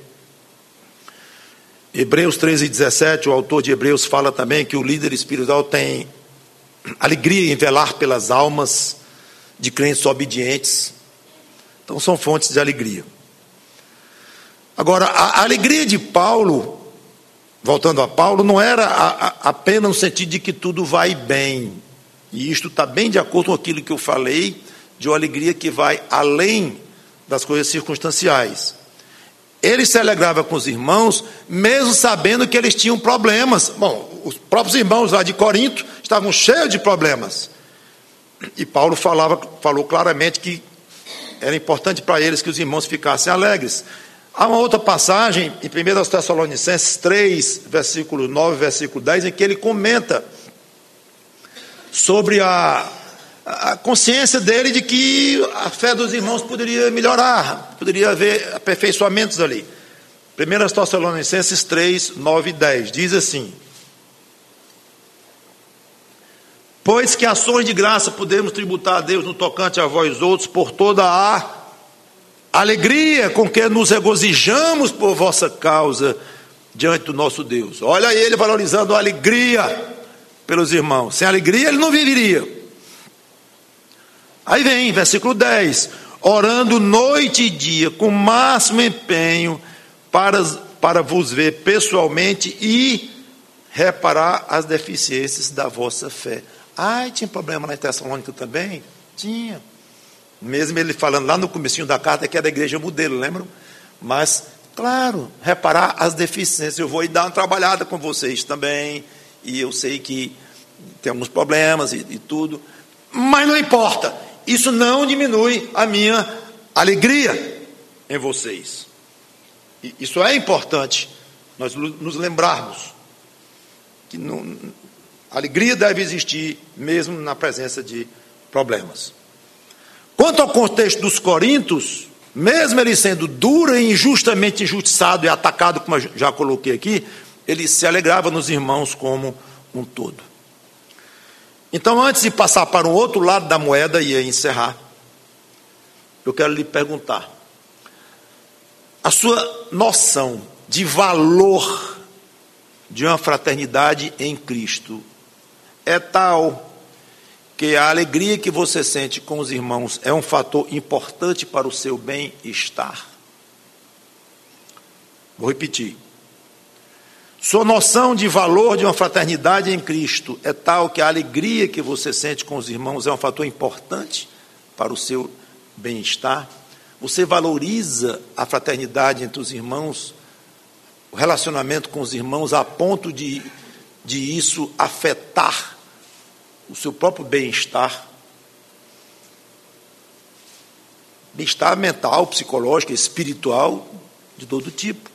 Hebreus treze, dezessete, o autor de Hebreus fala também que o líder espiritual tem alegria em velar pelas almas de crentes obedientes. Então são fontes de alegria. Agora, a alegria de Paulo, voltando a Paulo, não era a, a, apenas no sentido de que tudo vai bem. E isto está bem de acordo com aquilo que eu falei, de uma alegria que vai além das coisas circunstanciais. Ele se alegrava com os irmãos, mesmo sabendo que eles tinham problemas. Bom, os próprios irmãos lá de Corinto estavam cheios de problemas. E Paulo falava, falou claramente que era importante para eles que os irmãos ficassem alegres. Há uma outra passagem, em primeira Tessalonicenses três, versículo nove, versículo dez, em que ele comenta sobre a, a consciência dele de que a fé dos irmãos poderia melhorar, poderia haver aperfeiçoamentos ali. primeira Tessalonicenses três, nove e dez, diz assim: pois que ações de graça podemos tributar a Deus no tocante a vós outros por toda a alegria com que nos regozijamos por vossa causa diante do nosso Deus. Olha ele valorizando a alegria pelos irmãos. Sem alegria ele não viveria. Aí vem, versículo dez. Orando noite e dia, com máximo empenho, para, para vos ver pessoalmente e reparar as deficiências da vossa fé. Ai, tinha problema na Tessalônica também? Tinha. Mesmo ele falando lá no comecinho da carta que era a igreja modelo, lembram? Mas, claro, reparar as deficiências. Eu vou ir dar uma trabalhada com vocês também, e eu sei que temos problemas e, e tudo, mas não importa, isso não diminui a minha alegria em vocês. E isso é importante, nós nos lembrarmos que não, a alegria deve existir mesmo na presença de problemas. Quanto ao contexto dos coríntios, mesmo ele sendo duro e injustamente injustiçado e atacado, como eu já coloquei aqui, ele se alegrava nos irmãos como um todo. Então, antes de passar para o outro lado da moeda e encerrar, eu quero lhe perguntar: a sua noção de valor de uma fraternidade em Cristo é tal que a alegria que você sente com os irmãos é um fator importante para o seu bem-estar? Vou repetir. Sua noção de valor de uma fraternidade em Cristo é tal que a alegria que você sente com os irmãos é um fator importante para o seu bem-estar? Você valoriza a fraternidade entre os irmãos, o relacionamento com os irmãos, a ponto de, de isso afetar o seu próprio bem-estar? Bem-estar mental, psicológico, espiritual, de todo tipo.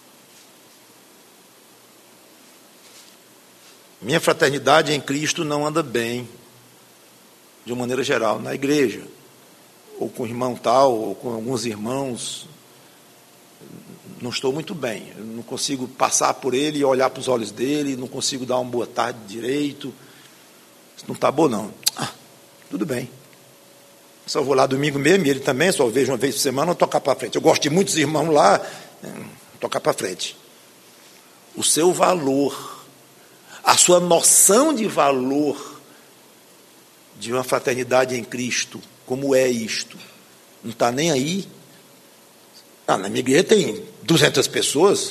Minha fraternidade em Cristo não anda bem, de uma maneira geral, na igreja, ou com o irmão tal, ou com alguns irmãos. Não estou muito bem, eu não consigo passar por ele e olhar para os olhos dele, não consigo dar uma boa tarde direito. Isso não está bom, não. Ah, tudo bem. Só vou lá domingo mesmo, e ele também, só vejo uma vez por semana, tocar para frente. Eu gosto de muitos irmãos lá, tocar para frente. O seu valor, a sua noção de valor de uma fraternidade em Cristo, como é isto? Não está nem aí? Ah, na minha igreja tem duzentas pessoas,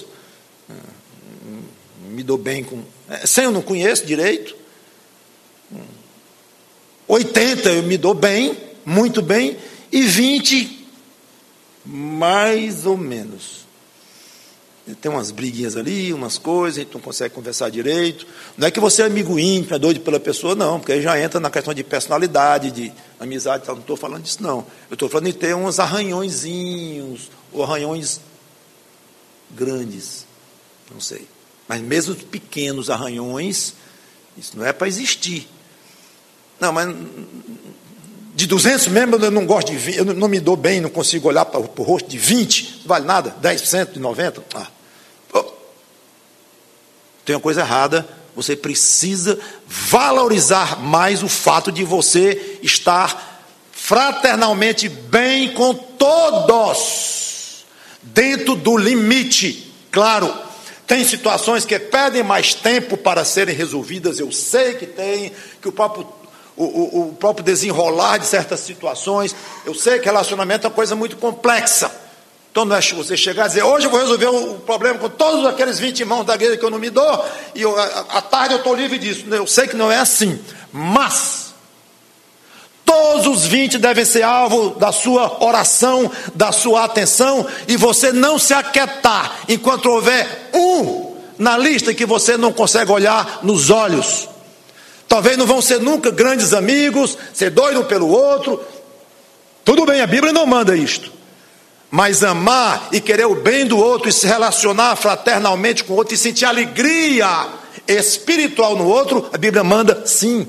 me dou bem com... cem eu não conheço direito, oitenta eu me dou bem, muito bem, e vinte, mais ou menos. Tem umas briguinhas ali, umas coisas, a gente não consegue conversar direito. Não é que você é amigo íntimo, é doido pela pessoa, não, porque aí já entra na questão de personalidade, de amizade, não estou falando disso, não. Eu estou falando de ter uns arranhõezinhos, ou arranhões grandes, não sei. Mas mesmo os pequenos arranhões, isso não é para existir. Não, mas de duzentos membros eu não gosto de vinte, eu não me dou bem, não consigo olhar para o rosto de vinte, não vale nada, dez por cento de noventa. Ah. Oh. Tem uma coisa errada, você precisa valorizar mais o fato de você estar fraternalmente bem com todos, dentro do limite, claro. Tem situações que pedem mais tempo para serem resolvidas, eu sei que tem, que o próprio, o, o, o próprio desenrolar de certas situações, eu sei que relacionamento é uma coisa muito complexa. Então não é você chegar e dizer, hoje eu vou resolver o problema com todos aqueles vinte irmãos da igreja que eu não me dou, e eu, à tarde eu estou livre disso. Eu sei que não é assim, mas todos os vinte devem ser alvo da sua oração, da sua atenção, e você não se aquietar enquanto houver um na lista que você não consegue olhar nos olhos. Talvez não vão ser nunca grandes amigos, ser doido um pelo outro. Tudo bem, a Bíblia não manda isto. Mas amar e querer o bem do outro e se relacionar fraternalmente com o outro e sentir alegria espiritual no outro, a Bíblia manda sim.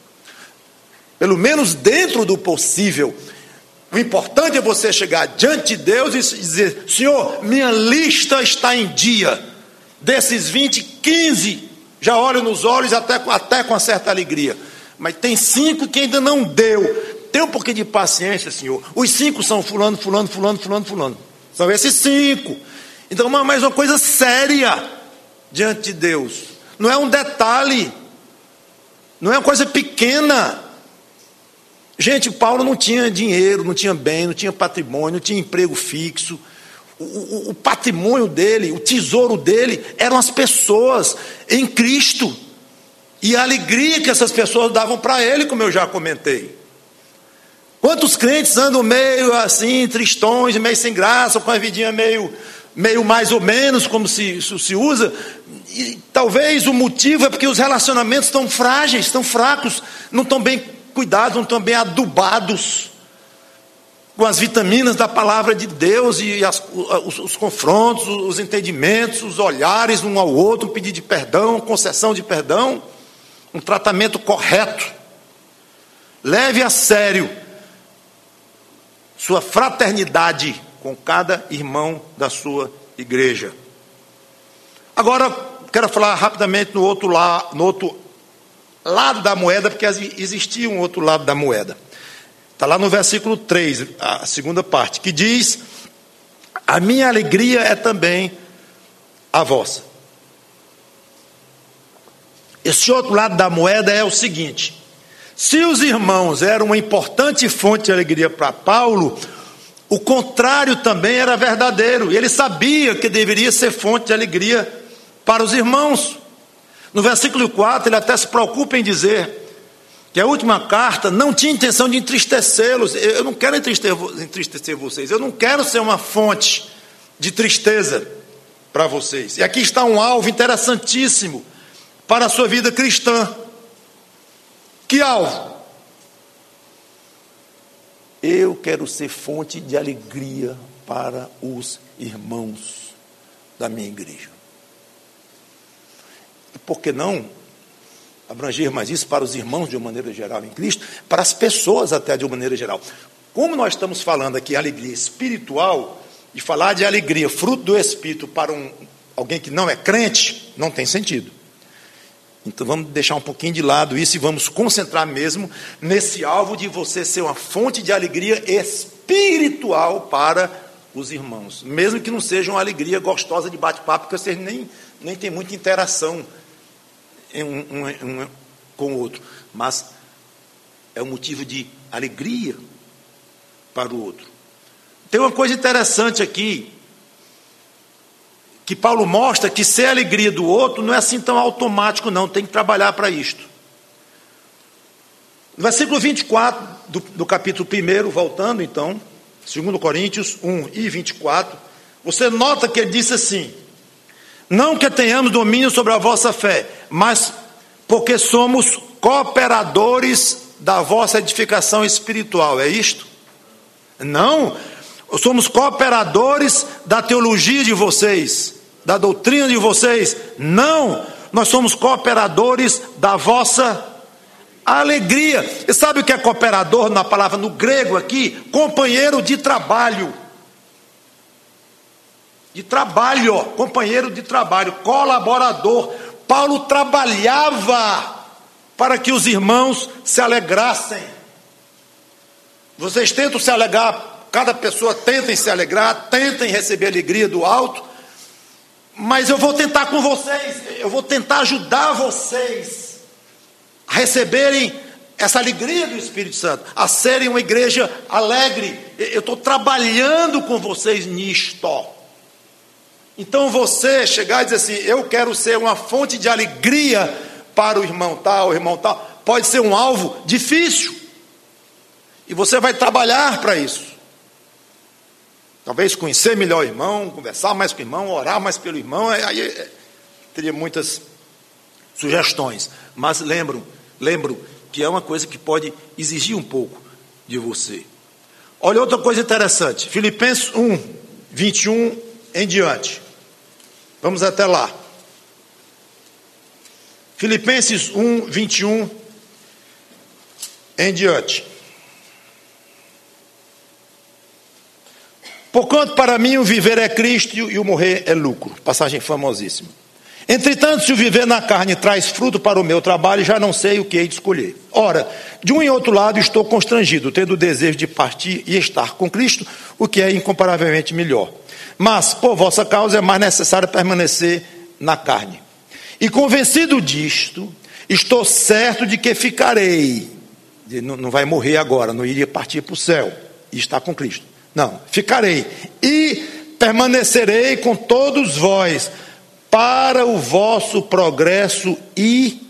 Pelo menos dentro do possível. O importante é você chegar diante de Deus e dizer, Senhor, minha lista está em dia. Desses vinte, quinze, já olho nos olhos até, até com uma certa alegria. Mas tem cinco que ainda não deu. tem um pouquinho de paciência, Senhor. Os cinco são fulano, fulano, fulano, fulano, fulano. São esses cinco. Então, mas uma coisa séria diante de Deus. Não é um detalhe. Não é uma coisa pequena. Gente, Paulo não tinha dinheiro, não tinha bem, não tinha patrimônio, não tinha emprego fixo. O, o, o patrimônio dele, o tesouro dele, eram as pessoas em Cristo. E a alegria que essas pessoas davam para ele, como eu já comentei. Quantos crentes andam meio assim, tristões, meio sem graça, com a vidinha meio, meio mais ou menos, como se, isso se usa. E talvez o motivo é porque os relacionamentos estão frágeis, estão fracos, não estão bem cuidados, não estão bem adubados com as vitaminas da palavra de Deus e as, os, os confrontos, os entendimentos, os olhares um ao outro, um pedido de perdão, concessão de perdão, um tratamento correto. Leve a sério sua fraternidade com cada irmão da sua igreja. Agora, quero falar rapidamente no outro, la, no outro lado da moeda, porque existia um outro lado da moeda. Está lá no versículo três, a segunda parte, que diz: a minha alegria é também a vossa. Esse outro lado da moeda é o seguinte: se os irmãos eram uma importante fonte de alegria para Paulo, o contrário também era verdadeiro. Ele sabia que deveria ser fonte de alegria para os irmãos. No versículo quatro, ele até se preocupa em dizer que a última carta não tinha intenção de entristecê-los. Eu não quero entristecer vocês, eu não quero ser uma fonte de tristeza para vocês. E aqui está um alvo interessantíssimo para a sua vida cristã. Que alvo? Eu quero ser fonte de alegria para os irmãos da minha igreja. E por que não abranger mais isso para os irmãos de uma maneira geral em Cristo, para as pessoas até de uma maneira geral? Como nós estamos falando aqui alegria espiritual, e falar de alegria fruto do Espírito para um, alguém que não é crente, não tem sentido. Então vamos deixar um pouquinho de lado isso e vamos concentrar mesmo nesse alvo de você ser uma fonte de alegria espiritual para os irmãos, mesmo que não seja uma alegria gostosa de bate-papo, porque vocês nem, nem tem muita interação em um, um, um com o outro, mas é um motivo de alegria para o outro. Tem uma coisa interessante aqui, que Paulo mostra que ser a alegria do outro não é assim tão automático não, tem que trabalhar para isto. No versículo vinte e quatro do, do capítulo um, voltando então, dois Coríntios um e vinte e quatro, você nota que ele disse assim: não que tenhamos domínio sobre a vossa fé, mas porque somos cooperadores da vossa edificação espiritual. É isto? Não, somos cooperadores da teologia de vocês, da doutrina de vocês. Não, nós somos cooperadores da vossa alegria. E sabe o que é cooperador na palavra, no grego aqui? Companheiro de trabalho. De trabalho, companheiro de trabalho, colaborador. Paulo trabalhava para que os irmãos se alegrassem. Vocês tentam se alegrar, cada pessoa tentem se alegrar, tentem receber a alegria do alto, mas eu vou tentar com vocês, eu vou tentar ajudar vocês a receberem essa alegria do Espírito Santo, a serem uma igreja alegre. Eu estou trabalhando com vocês nisto. Então você chegar e dizer assim: eu quero ser uma fonte de alegria para o irmão tal, o irmão tal, pode ser um alvo difícil, e você vai trabalhar para isso. Talvez conhecer melhor o irmão, conversar mais com o irmão, orar mais pelo irmão, aí teria muitas sugestões, mas lembro, lembro que é uma coisa que pode exigir um pouco de você. Olha outra coisa interessante, Filipenses um, vinte e um em diante. Vamos até lá. Filipenses um, vinte e um em diante. Porquanto para mim o viver é Cristo e o morrer é lucro. Passagem famosíssima. Entretanto, se o viver na carne traz fruto para o meu trabalho, já não sei o que hei de escolher. Ora, De um e outro lado, estou constrangido, tendo o desejo de partir e estar com Cristo, o que é incomparavelmente melhor. Mas, por vossa causa, é mais necessário permanecer na carne. E convencido disto, estou certo de que ficarei. Não, não vai morrer agora, não iria partir para o céu e estar com Cristo. Não, ficarei. E permanecerei com todos vós, para o vosso progresso e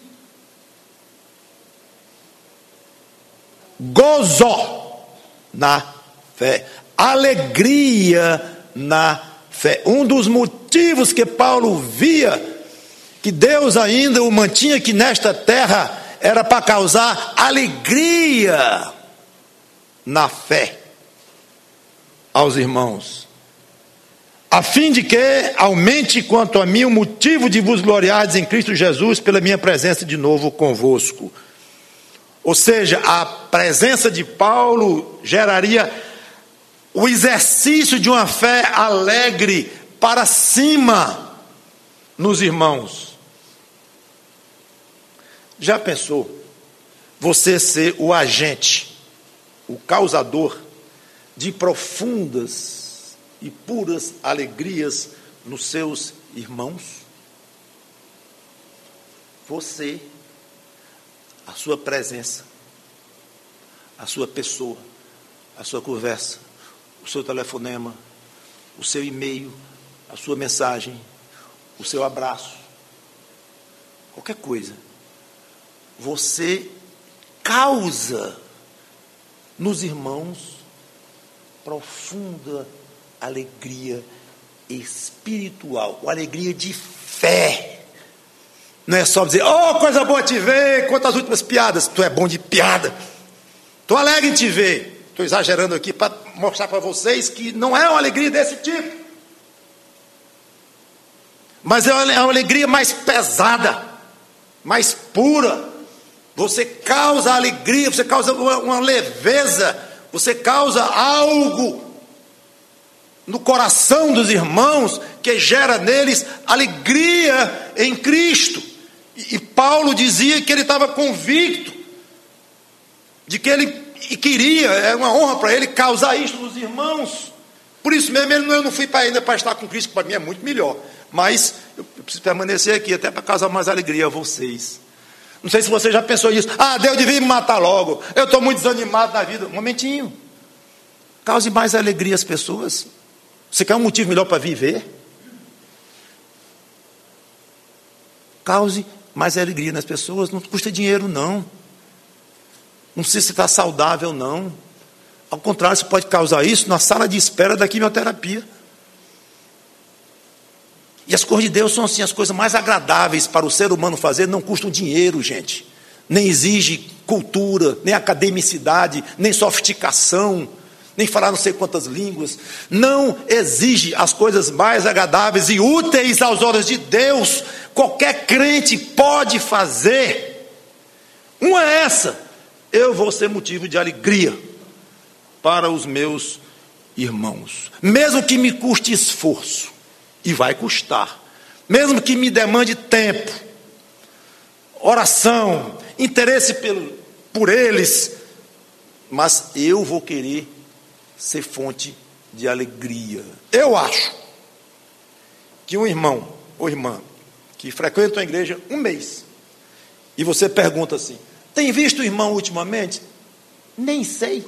gozo na fé, alegria na fé. Um dos motivos que Paulo via que Deus ainda o mantinha aqui nesta terra era para causar alegria na fé aos irmãos, a fim de que aumente quanto a mim o motivo de vos gloriardes em Cristo Jesus pela minha presença de novo convosco. Ou seja, a presença de Paulo geraria o exercício de uma fé alegre para cima nos irmãos. Já pensou você ser o agente, o causador de profundas e puras alegrias nos seus irmãos? Você, a sua presença, a sua pessoa, a sua conversa, o seu telefonema, o seu e-mail, a sua mensagem, o seu abraço, qualquer coisa, você causa nos irmãos profunda alegria espiritual, uma alegria de fé. Não é só dizer, oh, coisa boa te ver, quanto às últimas piadas. Tu é bom de piada, estou alegre em te ver. Estou exagerando aqui para mostrar para vocês que não é uma alegria desse tipo, mas é uma alegria mais pesada, mais pura. Você causa alegria, você causa uma, uma leveza, você causa algo no coração dos irmãos que gera neles alegria em Cristo. E, e Paulo dizia que ele estava convicto de que ele e queria, é uma honra para ele causar isso nos irmãos. Por isso mesmo ele não, eu não fui para ainda para estar com Cristo, que para mim é muito melhor, mas eu preciso permanecer aqui até para causar mais alegria a vocês. Não sei se você já pensou nisso. Ah, Deus devia me matar logo, eu estou muito desanimado na vida. Um momentinho, cause mais alegria às pessoas. Você quer um motivo melhor para viver? Cause mais alegria nas pessoas. Não custa dinheiro, não. Não precisa estar saudável, não. Ao contrário, você pode causar isso na sala de espera da quimioterapia. E as coisas de Deus são assim, as coisas mais agradáveis para o ser humano fazer, não custam dinheiro, gente. Nem exige cultura, nem academicidade, nem sofisticação, nem falar não sei quantas línguas. Não exige as coisas mais agradáveis e úteis aos olhos de Deus. Qualquer crente pode fazer. Uma é essa: eu vou ser motivo de alegria para os meus irmãos, mesmo que me custe esforço, e vai custar, mesmo que me demande tempo, oração, interesse pelo, por eles, mas eu vou querer ser fonte de alegria. Eu acho que um irmão ou irmã que frequenta a igreja um mês, e você pergunta assim, tem visto o irmão ultimamente? Nem sei.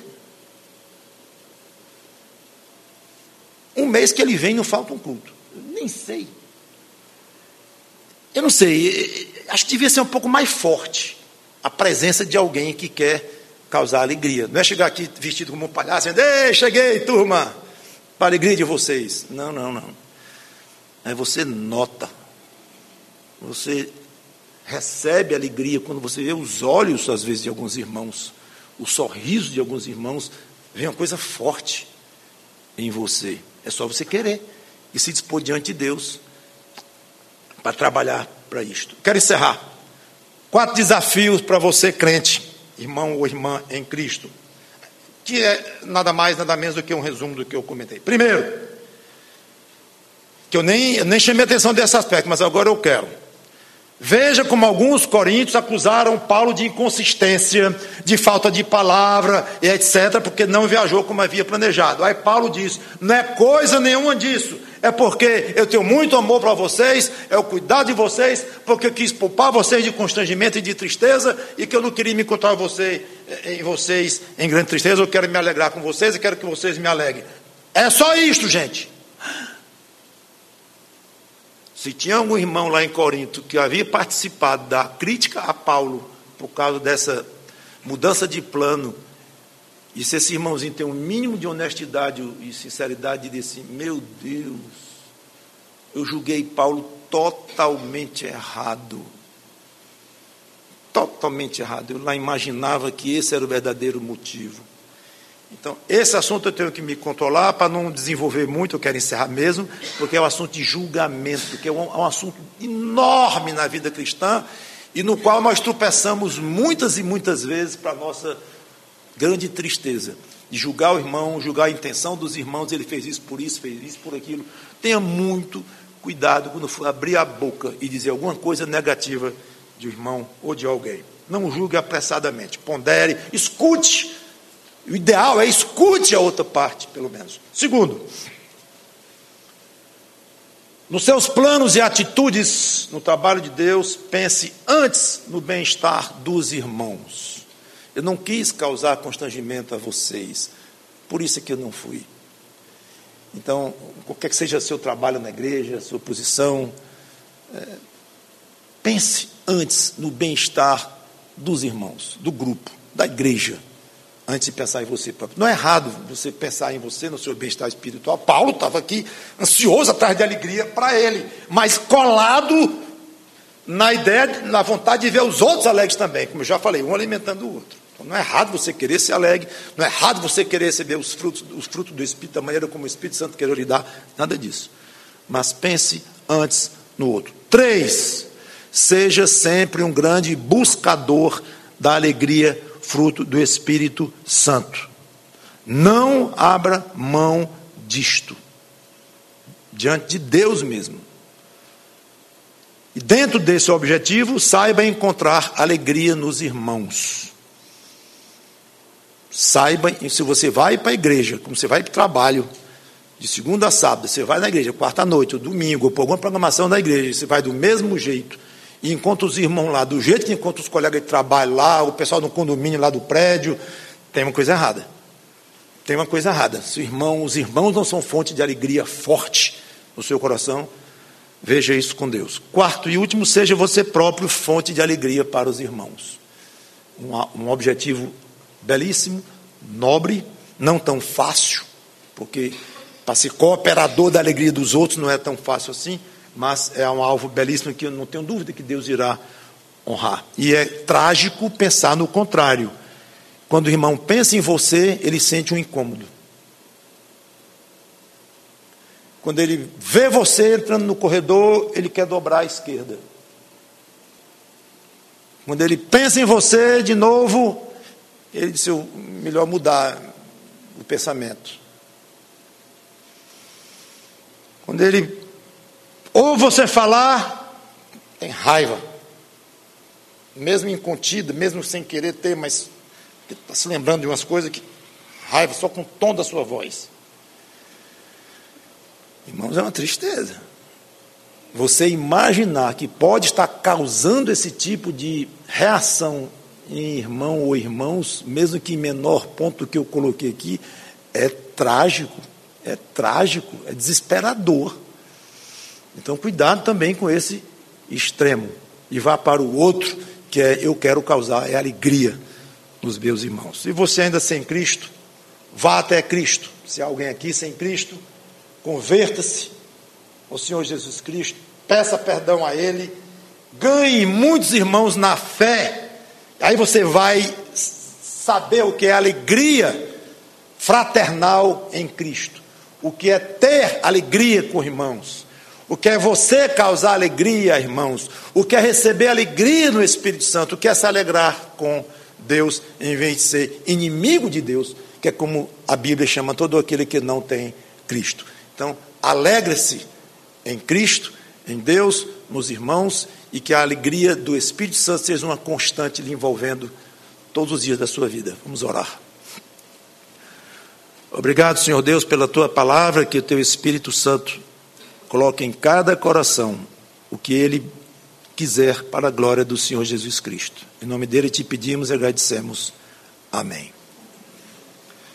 Um mês que ele vem, não falta um culto. Nem sei. Eu não sei, acho que devia ser um pouco mais forte a presença de alguém que quer causar alegria. Não é chegar aqui vestido como um palhaço, dizendo, ei, cheguei, turma, para a alegria de vocês. Não, não, não. Aí você nota, você recebe alegria quando você vê os olhos, às vezes, de alguns irmãos, o sorriso de alguns irmãos, vem uma coisa forte em você. É só você querer e se dispor diante de Deus para trabalhar para isto. Quero encerrar. Quatro desafios para você, crente, irmão ou irmã em Cristo, que é nada mais, nada menos do que um resumo do que eu comentei. Primeiro, que eu nem, eu nem chamei atenção desse aspecto, mas agora eu quero. Veja como alguns coríntios acusaram Paulo de inconsistência, de falta de palavra, e etcétera, porque não viajou como havia planejado. Aí Paulo diz, não é coisa nenhuma disso, é porque eu tenho muito amor para vocês, é o cuidado de vocês, porque eu quis poupar vocês de constrangimento e de tristeza, e que eu não queria me encontrar você, em vocês em grande tristeza, eu quero me alegrar com vocês, e quero que vocês me alegrem. É só isto, gente. Se tinha algum irmão lá em Corinto que havia participado da crítica a Paulo por causa dessa mudança de plano, e se esse irmãozinho tem um mínimo de honestidade e sinceridade, disse, meu Deus, eu julguei Paulo totalmente errado. Totalmente errado. Eu lá imaginava que esse era o verdadeiro motivo. Então, esse assunto eu tenho que me controlar para não desenvolver muito, eu quero encerrar mesmo, porque é um assunto de julgamento, que é um, é um assunto enorme na vida cristã, e no qual nós tropeçamos muitas e muitas vezes para a nossa grande tristeza, de julgar o irmão, julgar a intenção dos irmãos, ele fez isso por isso, fez isso por aquilo. Tenha muito cuidado quando for abrir a boca e dizer alguma coisa negativa de um irmão ou de alguém. Não julgue apressadamente, pondere, escute. O ideal é escute a outra parte, pelo menos. Segundo, nos seus planos e atitudes no trabalho de Deus, pense antes no bem-estar dos irmãos. Eu não quis causar constrangimento a vocês, por isso é que eu não fui. Então, qualquer que seja seu trabalho na igreja, sua posição, é, pense antes no bem-estar dos irmãos, do grupo, da igreja, antes de pensar em você próprio. Não é errado você pensar em você, no seu bem-estar espiritual. Paulo estava aqui ansioso, atrás de alegria para ele, mas colado na ideia, na vontade de ver os outros alegres também, como eu já falei, um alimentando o outro. Então, não é errado você querer ser alegre, não é errado você querer receber os frutos, os frutos do Espírito, da maneira como o Espírito Santo quer lhe dar, nada disso. Mas pense antes no outro. Três, seja sempre um grande buscador da alegria, fruto do Espírito Santo. Não abra mão disto, diante de Deus mesmo. E dentro desse objetivo, saiba encontrar alegria nos irmãos. Saiba, se você vai para a igreja, como você vai para o trabalho, de segunda a sábado, você vai na igreja, quarta à noite, ou domingo, ou por alguma programação da igreja, você vai do mesmo jeito, e encontra os irmãos lá, do jeito que encontra os colegas de trabalho lá, o pessoal do condomínio lá do prédio, tem uma coisa errada. Tem uma coisa errada. Se o irmão, os irmãos não são fonte de alegria forte no seu coração, veja isso com Deus. Quarto e último, seja você próprio fonte de alegria para os irmãos. Um, um objetivo belíssimo, nobre, não tão fácil, porque para ser cooperador da alegria dos outros não é tão fácil assim, mas é um alvo belíssimo que eu não tenho dúvida que Deus irá honrar. E é trágico pensar no contrário. Quando o irmão pensa em você, ele sente um incômodo. Quando ele vê você entrando no corredor, ele quer dobrar à esquerda. Quando ele pensa em você de novo, ele disse, melhor mudar o pensamento. Quando ele ou você falar, tem raiva. Mesmo incontida, mesmo sem querer ter, mas está se lembrando de umas coisas que... Raiva só com o tom da sua voz. Irmãos, é uma tristeza. Você imaginar que pode estar causando esse tipo de reação em irmão ou irmãos, mesmo que em menor ponto que eu coloquei aqui, é trágico, é trágico, é desesperador. Então, cuidado também com esse extremo. E vá para o outro, que é, eu quero causar, é alegria nos meus irmãos. Se você ainda sem Cristo, vá até Cristo. Se há alguém aqui sem Cristo, converta-se ao Senhor Jesus Cristo, peça perdão a Ele, ganhe muitos irmãos na fé. Aí você vai saber o que é alegria fraternal em Cristo, o que é ter alegria com irmãos, o que é você causar alegria, irmãos, o que é receber alegria no Espírito Santo, o que é se alegrar com Deus, em vez de ser inimigo de Deus, que é como a Bíblia chama todo aquele que não tem Cristo. Então, alegre-se em Cristo, em Deus, nos irmãos, e que a alegria do Espírito Santo seja uma constante lhe envolvendo todos os dias da sua vida. Vamos orar. Obrigado, Senhor Deus, pela Tua palavra, que o Teu Espírito Santo coloque em cada coração o que Ele quiser para a glória do Senhor Jesus Cristo. Em nome dele te pedimos e agradecemos. Amém.